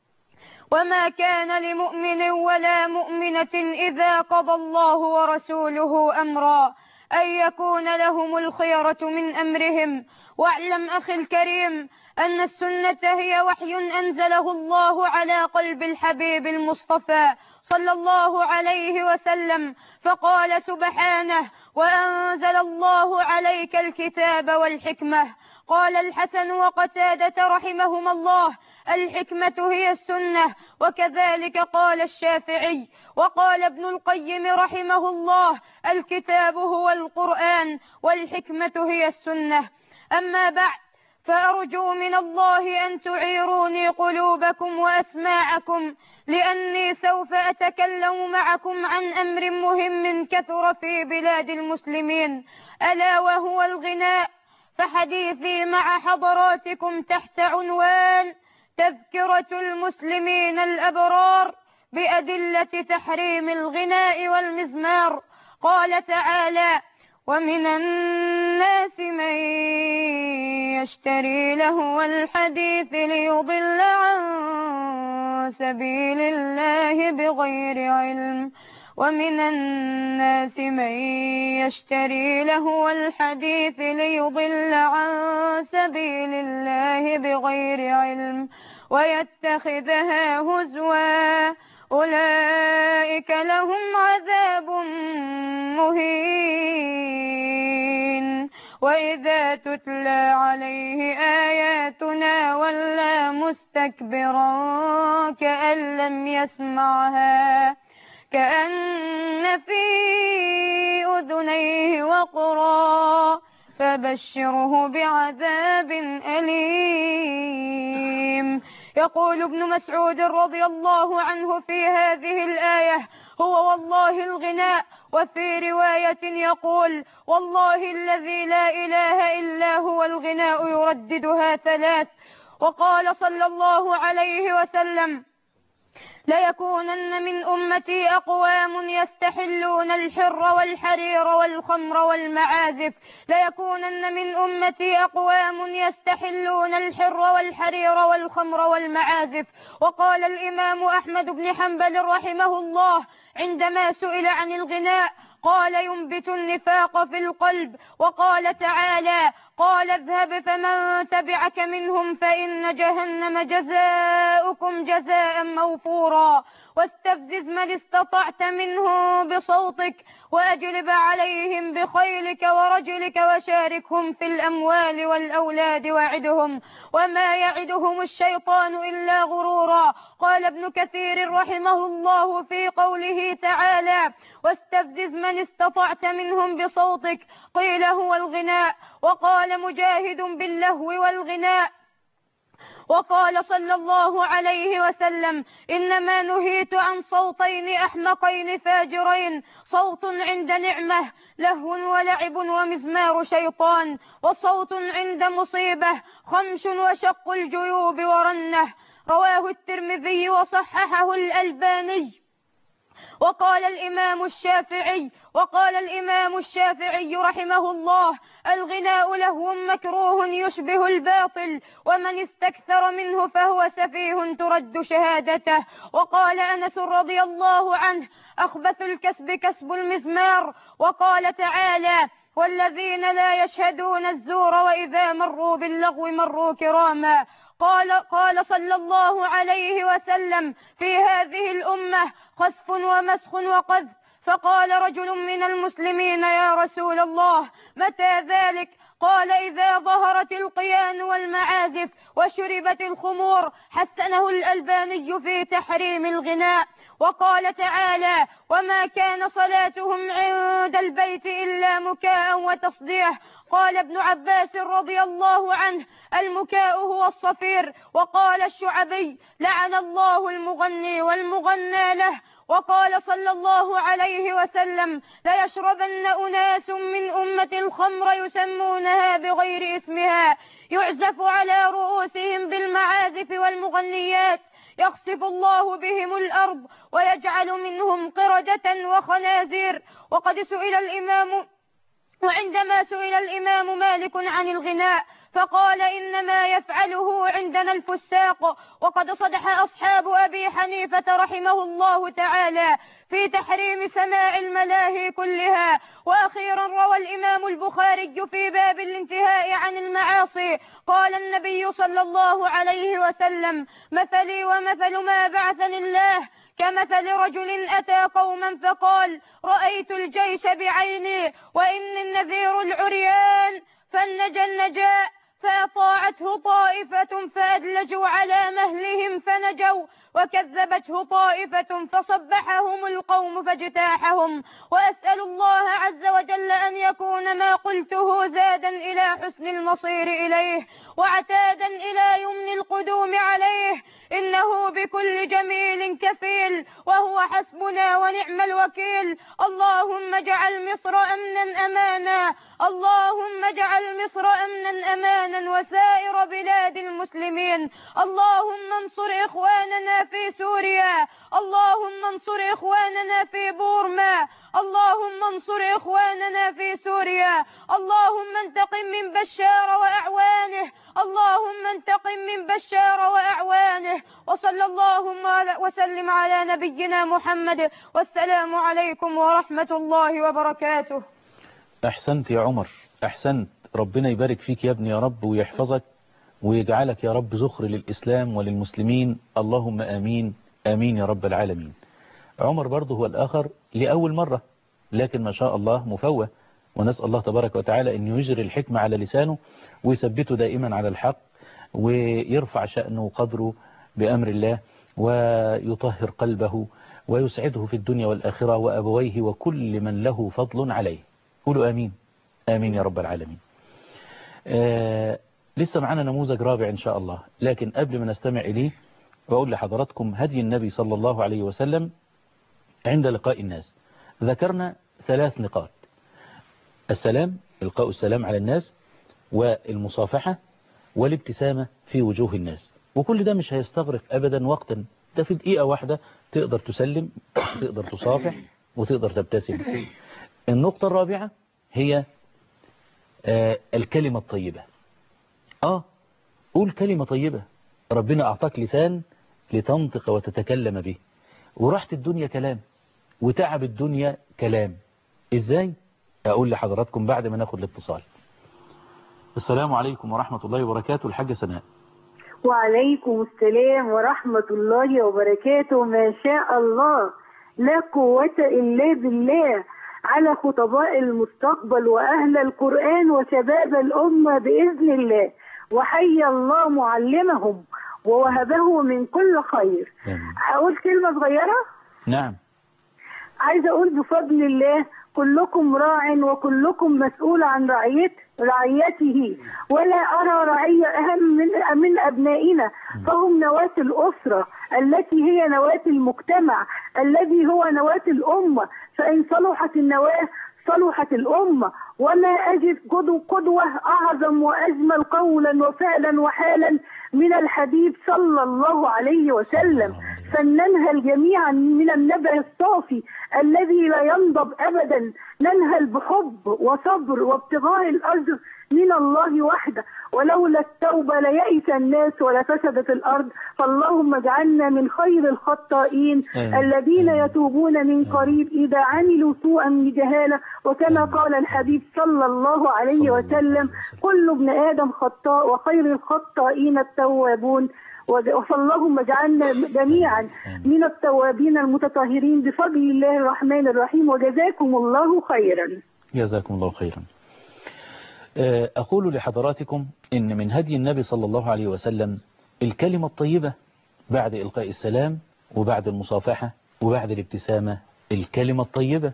وما كان لمؤمن ولا مؤمنة إذا قضى الله ورسوله أمرا أن يكون لهم الخيرة من أمرهم. واعلم أخي الكريم أن السنة هي وحي أنزله الله على قلب الحبيب المصطفى صلى الله عليه وسلم، فقال سبحانه: وأنزل الله عليك الكتاب والحكمة. قال الحسن وقتادة رحمهما الله: الحكمة هي السنة. وكذلك قال الشافعي. وقال ابن القيم رحمه الله: الكتاب هو القرآن والحكمة هي السنة. أما بعد، فأرجو من الله أن تعيروني قلوبكم وأسماعكم، لأني سوف أتكلم معكم عن أمر مهم كثر في بلاد المسلمين، ألا وهو الغناء. فحديثي مع حضراتكم تحت عنوان: تذكرة المسلمين الأبرار بأدلة تحريم الغناء والمزمار. قال تعالى: ومن الناس من يشتري لهو الحديث ليضل عن سبيل الله بغير علم. ومن الناس من يشتري لهو الحديث ليضل عن سبيل الله بغير علم ويتخذها هزوا أولئك لهم عذاب مهين. وإذا تتلى عليه آياتنا ولى مستكبرا كأن لم يسمعها كأن في أذنيه وقرا فبشره بعذاب أليم. يقول ابن مسعود رضي الله عنه في هذه الآية: هو والله الغناء
وفي رواية يقول: والله الذي لا إله إلا هو الغناء يرددها 3. وقال صلى الله عليه وسلم: ليكونن من أمتي أقوام يستحلون الحر والحرير والخمر والمعازف. ليكونن من أمتي أقوام يستحلون الحر والحرير والخمر والمعازف. وقال الإمام أحمد بن حنبل رحمه الله عندما سئل عن الغناء قال: ينبت النفاق في القلب. وقال تعالى: قال: اذهب فمن تبعك منهم فإن جهنم جزاؤكم جزاء موفورا. واستفزز من استطعت منهم بصوتك وأجلب عليهم بخيلك ورجلك وشاركهم في الأموال والأولاد وعدهم وما يعدهم الشيطان إلا غرورا. قال ابن كثير رحمه الله في قوله تعالى: واستفزز من استطعت منهم بصوتك، قيل هو الغناء. وقال مجاهد: باللهو والغناء. وقال صلى الله عليه وسلم: إنما نهيت عن صوتين أحمقين فاجرين، صوت عند نعمة لهو ولعب ومزمار شيطان، وصوت عند مصيبة خمش وشق الجيوب ورنة. رواه الترمذي وصححه الألباني. وقال الإمام الشافعي رحمه الله: الغناء لهو مكروه يشبه الباطل، ومن استكثر منه فهو سفيه ترد شهادته. وقال أنس رضي الله عنه: أخبث الكسب كسب المزمار. وقال تعالى: والذين لا يشهدون الزور وإذا مروا باللغو مروا كراما. قال صلى الله عليه وسلم: في هذه الأمة خسف ومسخ وقذف. فقال رجل من المسلمين: يا رسول الله، متى ذلك؟ قال: إذا ظهرت القيان والمعازف وشربت الخمور. حسنه الألباني في تحريم الغناء. وقال تعالى: وما كان صلاتهم عند البيت إلا مكاء وتصديح. قال ابن عباس رضي الله عنه: المكاء هو الصفير. وقال الشعبي: لعن الله المغني والمغنى له. وقال صلى الله عليه وسلم: ليشربن أناس من أمة الخمر يسمونها بغير اسمها، يعزف على رؤوسهم بالمعازف والمغنيات، يخسف الله بهم الأرض ويجعل منهم قردة وخنازير. وعندما سئل الإمام مالك عن الغناء فقال: إنما يفعله عندنا الفساق. وقد صدح أصحاب أبي حنيفة رحمه الله تعالى في تحريم سماع الملاهي كلها. وأخيرا روى الإمام البخاري في باب الانتهاء عن المعاصي قال النبي صلى الله عليه وسلم: مثلي ومثل ما بعثني الله كمثل رجل أتى قوما فقال: رأيت الجيش بعيني وإني النذير العريان، فالنجى النجاء، فأطاعته طائفة فأدلجوا على مهلهم فنجوا، وكذبته طائفة فصبحهم القوم فاجتاحهم. وأسأل الله عز وجل أن يكون ما قلته زادا إلى حسن المصير إليه وعتادا إلى يمن القدوم عليه، إنه بكل جميل كفيل، وهو حسبنا ونعم الوكيل. اللهم اجعل مصر أمنا أمانا، اللهم اجعل مصر أمنا أمانا وسائر بلاد المسلمين. اللهم انصر إخواننا في سوريا، اللهم انصر إخواننا في بورما، اللهم انصر إخواننا في سوريا. اللهم انتقم من بشار وأعوانه، اللهم انتقم من بشار وأعوانه. وصلى اللهم وسلم على نبينا محمد، والسلام عليكم ورحمة الله وبركاته.
أحسنت يا عمر، أحسنت. ربنا يبارك فيك يا ابني يا رب ويحفظك ويجعلك يا رب ذخر للإسلام وللمسلمين، اللهم آمين آمين يا رب العالمين. عمر برضه هو الآخر لأول مرة، لكن ما شاء الله مفوه، ونسأل الله تبارك وتعالى أن يجري الحكمة على لسانه ويثبته دائما على الحق ويرفع شأنه وقدره بأمر الله ويطهر قلبه ويسعده في الدنيا والآخرة وأبويه وكل من له فضل عليه. قولوا آمين آمين يا رب العالمين. لسه معنا نموذج رابع إن شاء الله، لكن قبل ما نستمع إليه وأقول لحضراتكم هدي النبي صلى الله عليه وسلم عند لقاء الناس. ذكرنا 3 نقاط: السلام، إلقاء السلام على الناس، والمصافحة، والابتسامة في وجوه الناس. وكل ده مش هيستغرق أبدا وقتا، ده في دقيقة واحدة تقدر تسلم، تقدر تصافح، وتقدر تبتسم. النقطة الرابعة هي الكلمة الطيبة. قول كلمة طيبة. ربنا أعطاك لسان لتنطق وتتكلم به، وراحت الدنيا كلام، وتعب الدنيا كلام. إزاي؟ أقول لحضراتكم بعد ما ناخد الاتصال. السلام عليكم ورحمة الله وبركاته. الحاجة سناء.
وعليكم السلام ورحمة الله وبركاته. ما شاء الله، لا قوة إلا بالله، على خطباء المستقبل وأهل القرآن وشباب الأمة بإذن الله، وحي الله معلمهم ووهبه من كل خير. أقول كلمة صغيرة؟
نعم.
عايزة أقول بفضل الله كلكم راع وكلكم مسؤول عن رعيته، ولا أرى رعية أهم من أبنائنا، فهم نواة الأسرة التي هي نواة المجتمع الذي هو نواة الأمة، فإن صلحت النواة صلحت الأمة. وما أجد قدوة أعظم وأجمل قولا وفعلا وحالا من الحبيب صلى الله عليه وسلم، فلننهل جميعا من النبع الصافي الذي لا ينضب أبدا، ننهل بحب وصبر وابتغاء الأجر من الله وحده، ولولا التوبة ليئس الناس ولفسدت الأرض، فاللهم اجعلنا من خير الخطائين الذين يتوبون من قريب إذا عملوا سوءا بجهالة، وكما قال الحبيب صلى الله عليه وسلم كل ابن آدم خطاء وخير الخطائين التوابون، وصلهم اجعلنا جميعا من التوابين المتطهرين بفضل الله الرحمن الرحيم، وجزاكم الله خيرا.
جزاكم الله خيرا. أقول لحضراتكم إن من هدي النبي صلى الله عليه وسلم الكلمة الطيبة بعد إلقاء السلام وبعد المصافحة وبعد الابتسامة. الكلمة الطيبة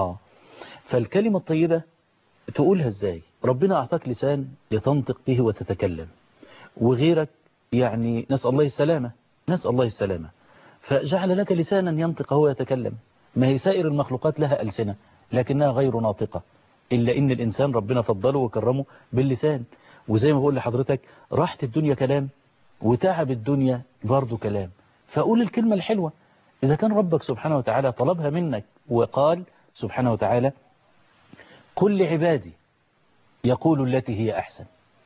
فالكلمة الطيبة تقولها إزاي؟ ربنا أعطاك لسان لتنطق به وتتكلم، وغيرك يعني نسأل الله السلامة، نسأل الله السلامة، فجعل لك لسانا ينطق هو يتكلم. ما هي سائر المخلوقات لها ألسنة لكنها غير ناطقة، إلا إن الإنسان ربنا فضله وكرمه باللسان. وزي ما بقول لحضرتك راحت الدنيا كلام، وتعب الدنيا برضو كلام. فأقول الكلمة الحلوة. إذا كان ربك سبحانه وتعالى طلبها منك وقال سبحانه وتعالى قل لعبادي يقول التي هي أحسن،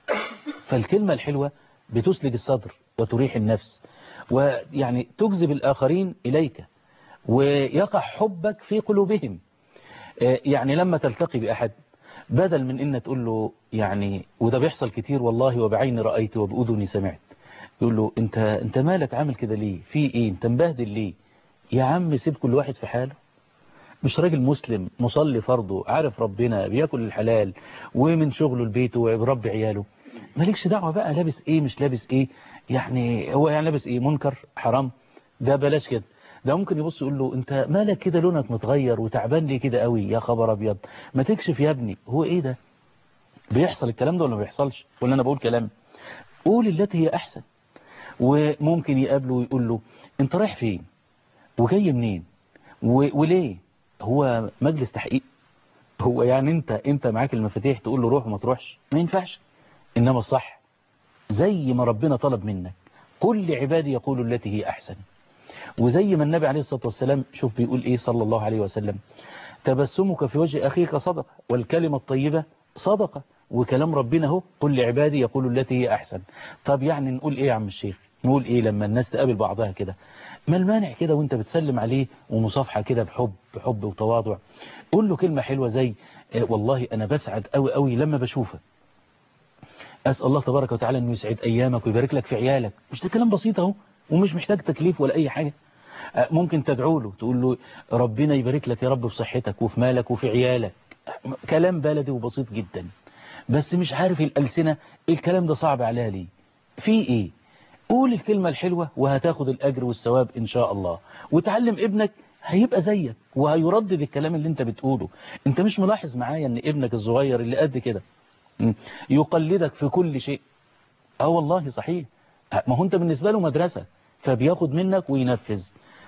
فالكلمة الحلوة بتسلج الصدر وتريح النفس، ويعني تجذب الآخرين إليك، ويقع حبك في قلوبهم. يعني لما تلتقي بأحد بدل من إن تقول له يعني، وده بيحصل كتير والله، وبعيني رأيت وبأذني سمعت، يقول له انت مالك عامل كده ليه؟ في ايه؟ انت مبهدل ليه؟ يا عم سيب كل واحد في حاله. مش راجل مسلم مصلي فرضه عارف ربنا بياكل الحلال ومن شغله البيت وبربي عياله، مالكش دعوة بقى لابس ايه مش لابس ايه، يعني هو يعني لابس ايه منكر حرام، ده بلاش كده. ده ممكن يبص يقول له انت مالك كده لونك متغير وتعبان ليه كده قوي، يا خبر ابيض ما تكشف يا ابني. هو ايه ده؟ بيحصل الكلام ده ولا ما بيحصلش؟ ولا انا بقول كلام؟ قول التي هي احسن. وممكن يقابله ويقول له انت رايح فين وجاي منين وليه؟ هو مجلس تحقيق؟ هو يعني انت معاك المفاتيح تقول له روح وما تروحش؟ ما ينفعش. انما الصح زي ما ربنا طلب منك كل عبادي يقول التي هي احسن، وزي ما النبي عليه الصلاة والسلام شوف بيقول ايه صلى الله عليه وسلم، تبسمك في وجه اخيك صدقة والكلمة الطيبة صدقة، وكلام ربنا هو قل لعبادي يقول التي هي احسن. طب يعني نقول ايه يا عم الشيخ؟ نقول ايه لما الناس تقابل بعضها كده؟ ما المانع كده وانت بتسلم عليه ومصافحة كده بحب وتواضع، قول له كلمة حلوة زي والله انا بسعد قوي قوي لما بشوفك، اسأل الله تبارك وتعالى انه يسعد ايامك ويبارك لك في عيالك. مش ده كلام بسيط اهو ومش محتاج تكليف ولا اي حاجة. ممكن تدعو له تقول له ربنا يبارك لك يا رب في صحتك وفي مالك وفي عيالك. كلام بلدي وبسيط جدا، بس مش عارف الألسنة الكلام ده صعب عليها ليه؟ في ايه؟ قول الكلمة الحلوة وهتاخد الأجر والثواب إن شاء الله، وتعلم ابنك هيبقى زيك وهيردد الكلام اللي انت بتقوله. انت مش ملاحظ معايا ان ابنك الصغير اللي قد كده يقلدك في كل شيء؟ والله صحيح. ما هو انت بالنسبة له مدرسة، فبياخد منك وينفذ.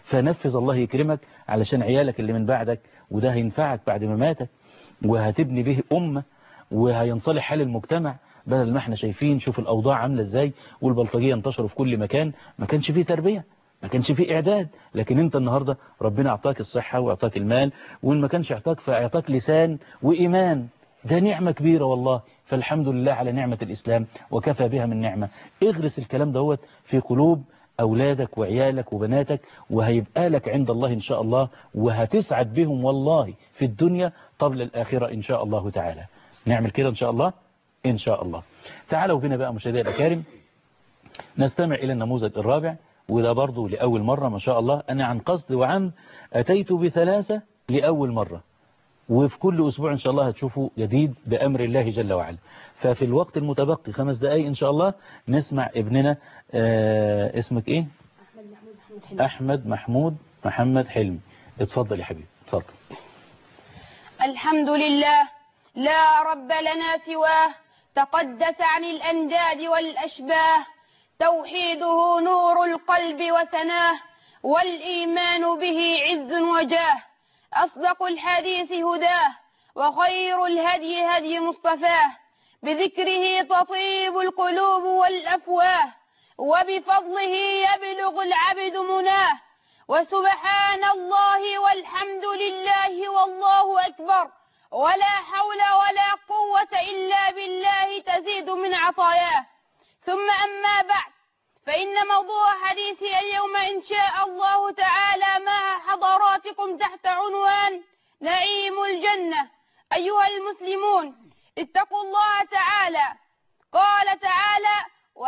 فنفذ الله يكرمك علشان عيالك اللي من بعدك، وده هينفعك بعد ما ماتك، وهتبني به أمة، وهينصلح حال المجتمع. بدل ما احنا شايفين شوف الأوضاع عاملة ازاي، والبلطجية انتشروا في كل مكان، ما كانش فيه تربية، ما كانش فيه إعداد. لكن انت النهاردة ربنا اعطاك الصحة واعطاك المال، وإن ما كانش اعطاك فاعطاك لسان وإيمان، ده نعمة كبيرة والله. فالحمد لله على نعمة الإسلام، وكفى بها من نعمة. اغرس الكلام دوت في قلوب أولادك وعيالك وبناتك، وهيبقى لك عند الله إن شاء الله، وهتسعد بهم والله في الدنيا قبل الآخرة إن شاء الله تعالى. نعمل كده إن شاء الله إن شاء الله. تعالوا بنا بقى مشاهدينا الأكارم نستمع إلى النموذج الرابع، وده برضو لأول مرة ما شاء الله. أنا عن قصد وعمد أتيت ب3 لأول مرة، وفي كل أسبوع إن شاء الله هتشوفوا جديد بأمر الله جل وعلا. ففي الوقت المتبقي 5 دقايق إن شاء الله نسمع ابننا اسمك إيه؟ أحمد محمد حلمي. اتفضل يا حبيبي اتفضل.
الحمد لله لا رب لنا سواه، تقدس عن الأنداد والأشباه، توحيده نور القلب وسناه، والإيمان به عز وجاه، أصدق الحديث هداه، وخير الهدي هدي مصطفاه، بذكره تطيب القلوب والأفواه، وبفضله يبلغ العبد مناه. وسبحان الله والحمد لله والله أكبر، ولا حول ولا قوة إلا بالله تزيد من عطاياه. ثم أما بعد، فإن موضوع حديثي اليوم إن شاء الله تعالى مع حضراتكم تحت عنوان نعيم الجنة. أيها المسلمون اتقوا الله تعالى. قال تعالى: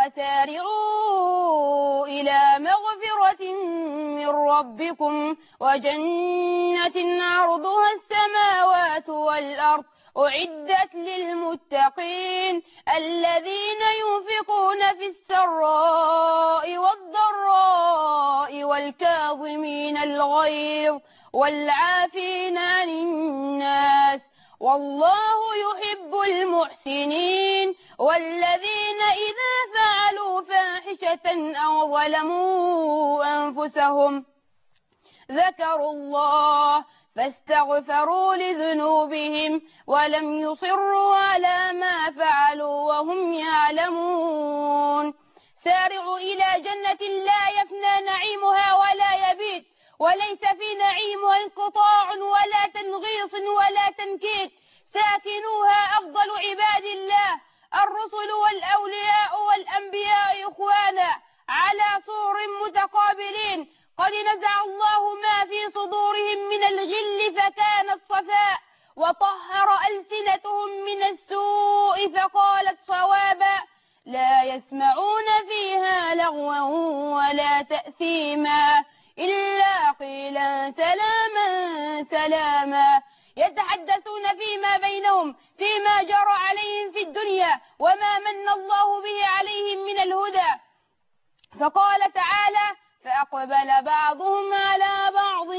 وسارعوا إلى مغفرة من ربكم وجنة عرضها السماوات والأرض أعدت للمتقين الذين ينفقون في السراء والضراء والكاظمين الغيظ والعافين عن الناس والله يحب المحسنين، والذين إذا فعلوا فاحشة أو ظلموا أنفسهم ذكروا الله فاستغفروا لذنوبهم ولم يصروا على ما فعلوا وهم يعلمون. سارعوا إلى جنة لا يفنى نعيمها ولا يبيد، وليس في نعيمها انقطاع ولا تنغيص ولا تنكيد. ساكنوها أفضل عباد الله، الرسل والأولياء والأنبياء إخوانا على سور متقابلين، قد نزع الله ما في صدورهم من الغل فكانت صفاء، وطهر ألسنتهم من السوء فقالت صوابا. لا يسمعون فيها لغوا ولا تأثيما إلا قيلا سلاما سلاما. يتحدثون فيما بينهم فيما جرى عليهم في الدنيا وما من الله به عليهم من الهدى. فقال تعالى: فأقبل بعضهم على بعض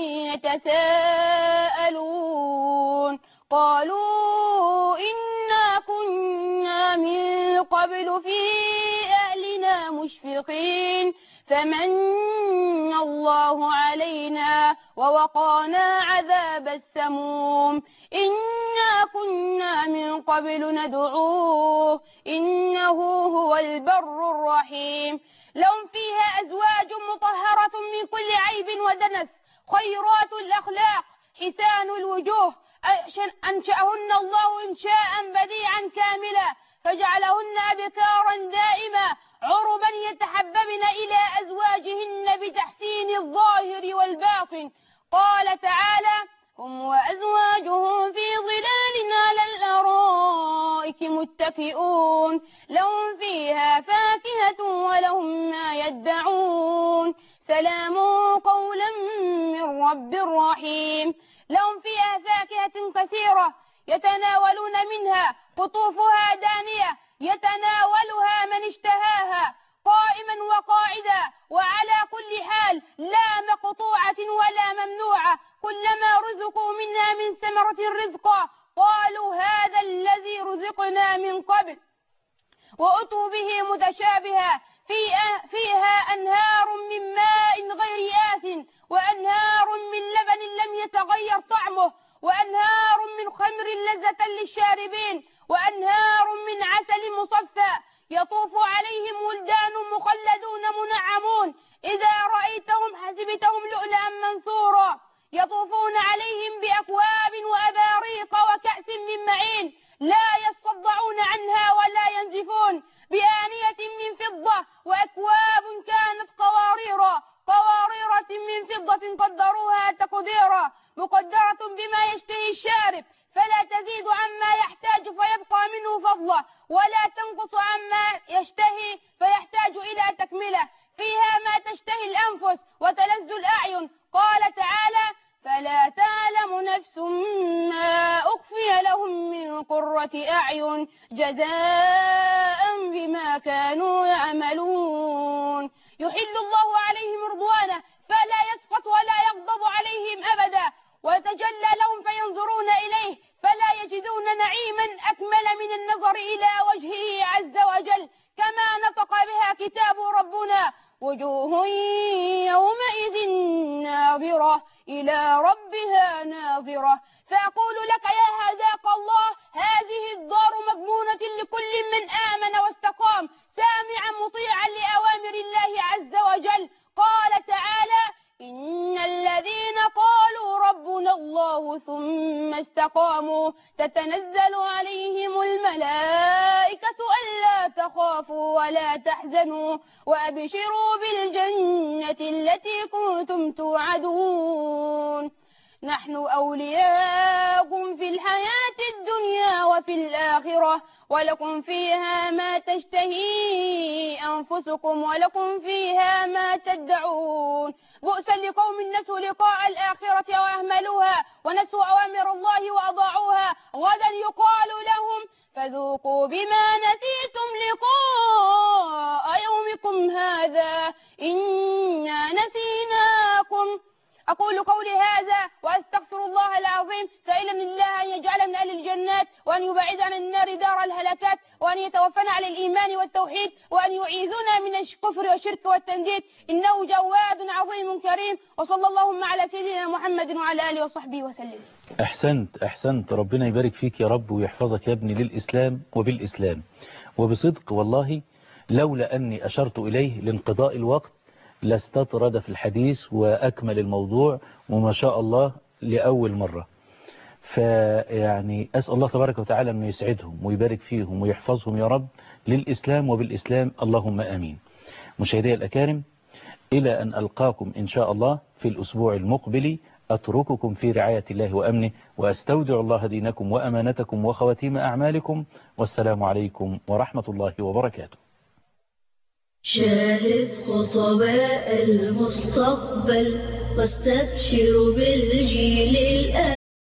يتساءلون قالوا إنا كنا من قبل في أهلنا مشفقين فمن الله علينا ووقانا عذاب السموم إنا كنا من قبل ندعوه إنه هو البر الرحيم. لهم فيها أزواج مطهرة من كل عيب ودنس، خيرات الأخلاق، حسان الوجوه، أنشأهن الله إنشاء بديعا كاملا، فجعلهن أبكارا دائما عربا يتحببن إلى أزواجهن بتحسين الظاهر والباطن. قال تعالى: هم وأزواجهم في ظلال على الأرائك متكئون لهم فيها فاكهة ولهم ما يدعون سلام قولا من رب رحيم. لهم فيها فاكهة كثيرة يتناولون منها قطوفها دانية يتناولها من اشتهاها قائما وقاعدا وعلى كل حال لا مقطوعة ولا ممنوعة، كلما رزقوا منها من ثمرة رزقا قالوا هذا الذي رزقنا من قبل وأتوا به متشابها فيها أنهار من ماء غير آثن، وأنهار من لبن لم يتغير طعمه، وأنهار من خمر لذة للشاربين، وأنهار من عسل مصفى. يطوف عليهم ولدان مخلدون منعمون، إذا رأيتهم حسبتهم لؤلؤا منثورا. يطوفون عليهم بأكواب وأباريق وكأس من معين، لا يصدعون عنها ولا ينزفون، بآنية من فضة، وأكواب كانت قوارير من فضة قدروها تقديرا، مقدرة بما يشتهي الشارب، فلا تزيد عما يحتاج فيبقى منه فضله، ولا تنقص عما يشتهي فيحتاج إلى تكمله. فيها ما تشتهي الأنفس وتلذ الأعين. قال تعالى: فلا تعلم نفس ما أخفي لهم من قرة أعين جزاء بما كانوا يعملون. يحل الله عليهم رضوانه فلا يسخط ولا يغضب عليهم أبدا، ويتجلى لهم فينظرون إليه فلا يجدون نعيما أكمل من النظر إلى وجهه عز وجل، كما نطق بها كتاب ربنا: وجوه يومئذ ناظرة إلى ربها ناظرة. فأقول لك يا هداك الله، هذه الدار مضمونة لكل من آمن واستقام، سامعا مطيعا لأوامر الله عز وجل. قال تعالى: إن الذين قالوا ربنا الله ثم استقاموا تتنزل عليهم الملائكة ألا تخافوا ولا تحزنوا وأبشروا بالجنة التي كنتم توعدون. نحن أولياؤكم في الحياة الدنيا وفي الآخرة، ولكم فيها ما تشتهي أنفسكم ولكم فيها ما تدعون. بؤسا لقوم نسوا لقاء الآخرة وأهملوها، ونسوا أوامر الله وأضاعوها. غدا يقال لهم: فذوقوا بما نسيتم لقاء يومكم هذا إنا نسيناكم. أقول قولي هذا وأستغفر الله العظيم، سائلا الله أن يجعل من أهل الجنات، وأن يبعد عن النار دار الهلكات، وأن يتوفنا على الإيمان والتوحيد، وأن يعيذنا من الكفر والشرك والتنديد، إنه جواد عظيم كريم. وصلى اللهم على سيدنا محمد وعلى آله وصحبه وسلم.
أحسنت ربنا يبارك فيك يا رب ويحفظك يا ابني للإسلام وبالإسلام. وبصدق والله لولا أني أشرت إليه لانقضاء الوقت لاستطرد في الحديث وأكمل الموضوع، وما شاء الله لأول مرة. فيعني أسأل الله تبارك وتعالى أنه يسعدهم ويبارك فيهم ويحفظهم يا رب للإسلام وبالإسلام، اللهم آمين. مشاهدي الأكارم، إلى أن ألقاكم إن شاء الله في الأسبوع المقبل، أترككم في رعاية الله وأمنه، وأستودع الله دينكم وأمانتكم وخواتيم أعمالكم، والسلام عليكم ورحمة الله وبركاته.
شاهد خطباء المستقبل واستبشر بالجيل الآن.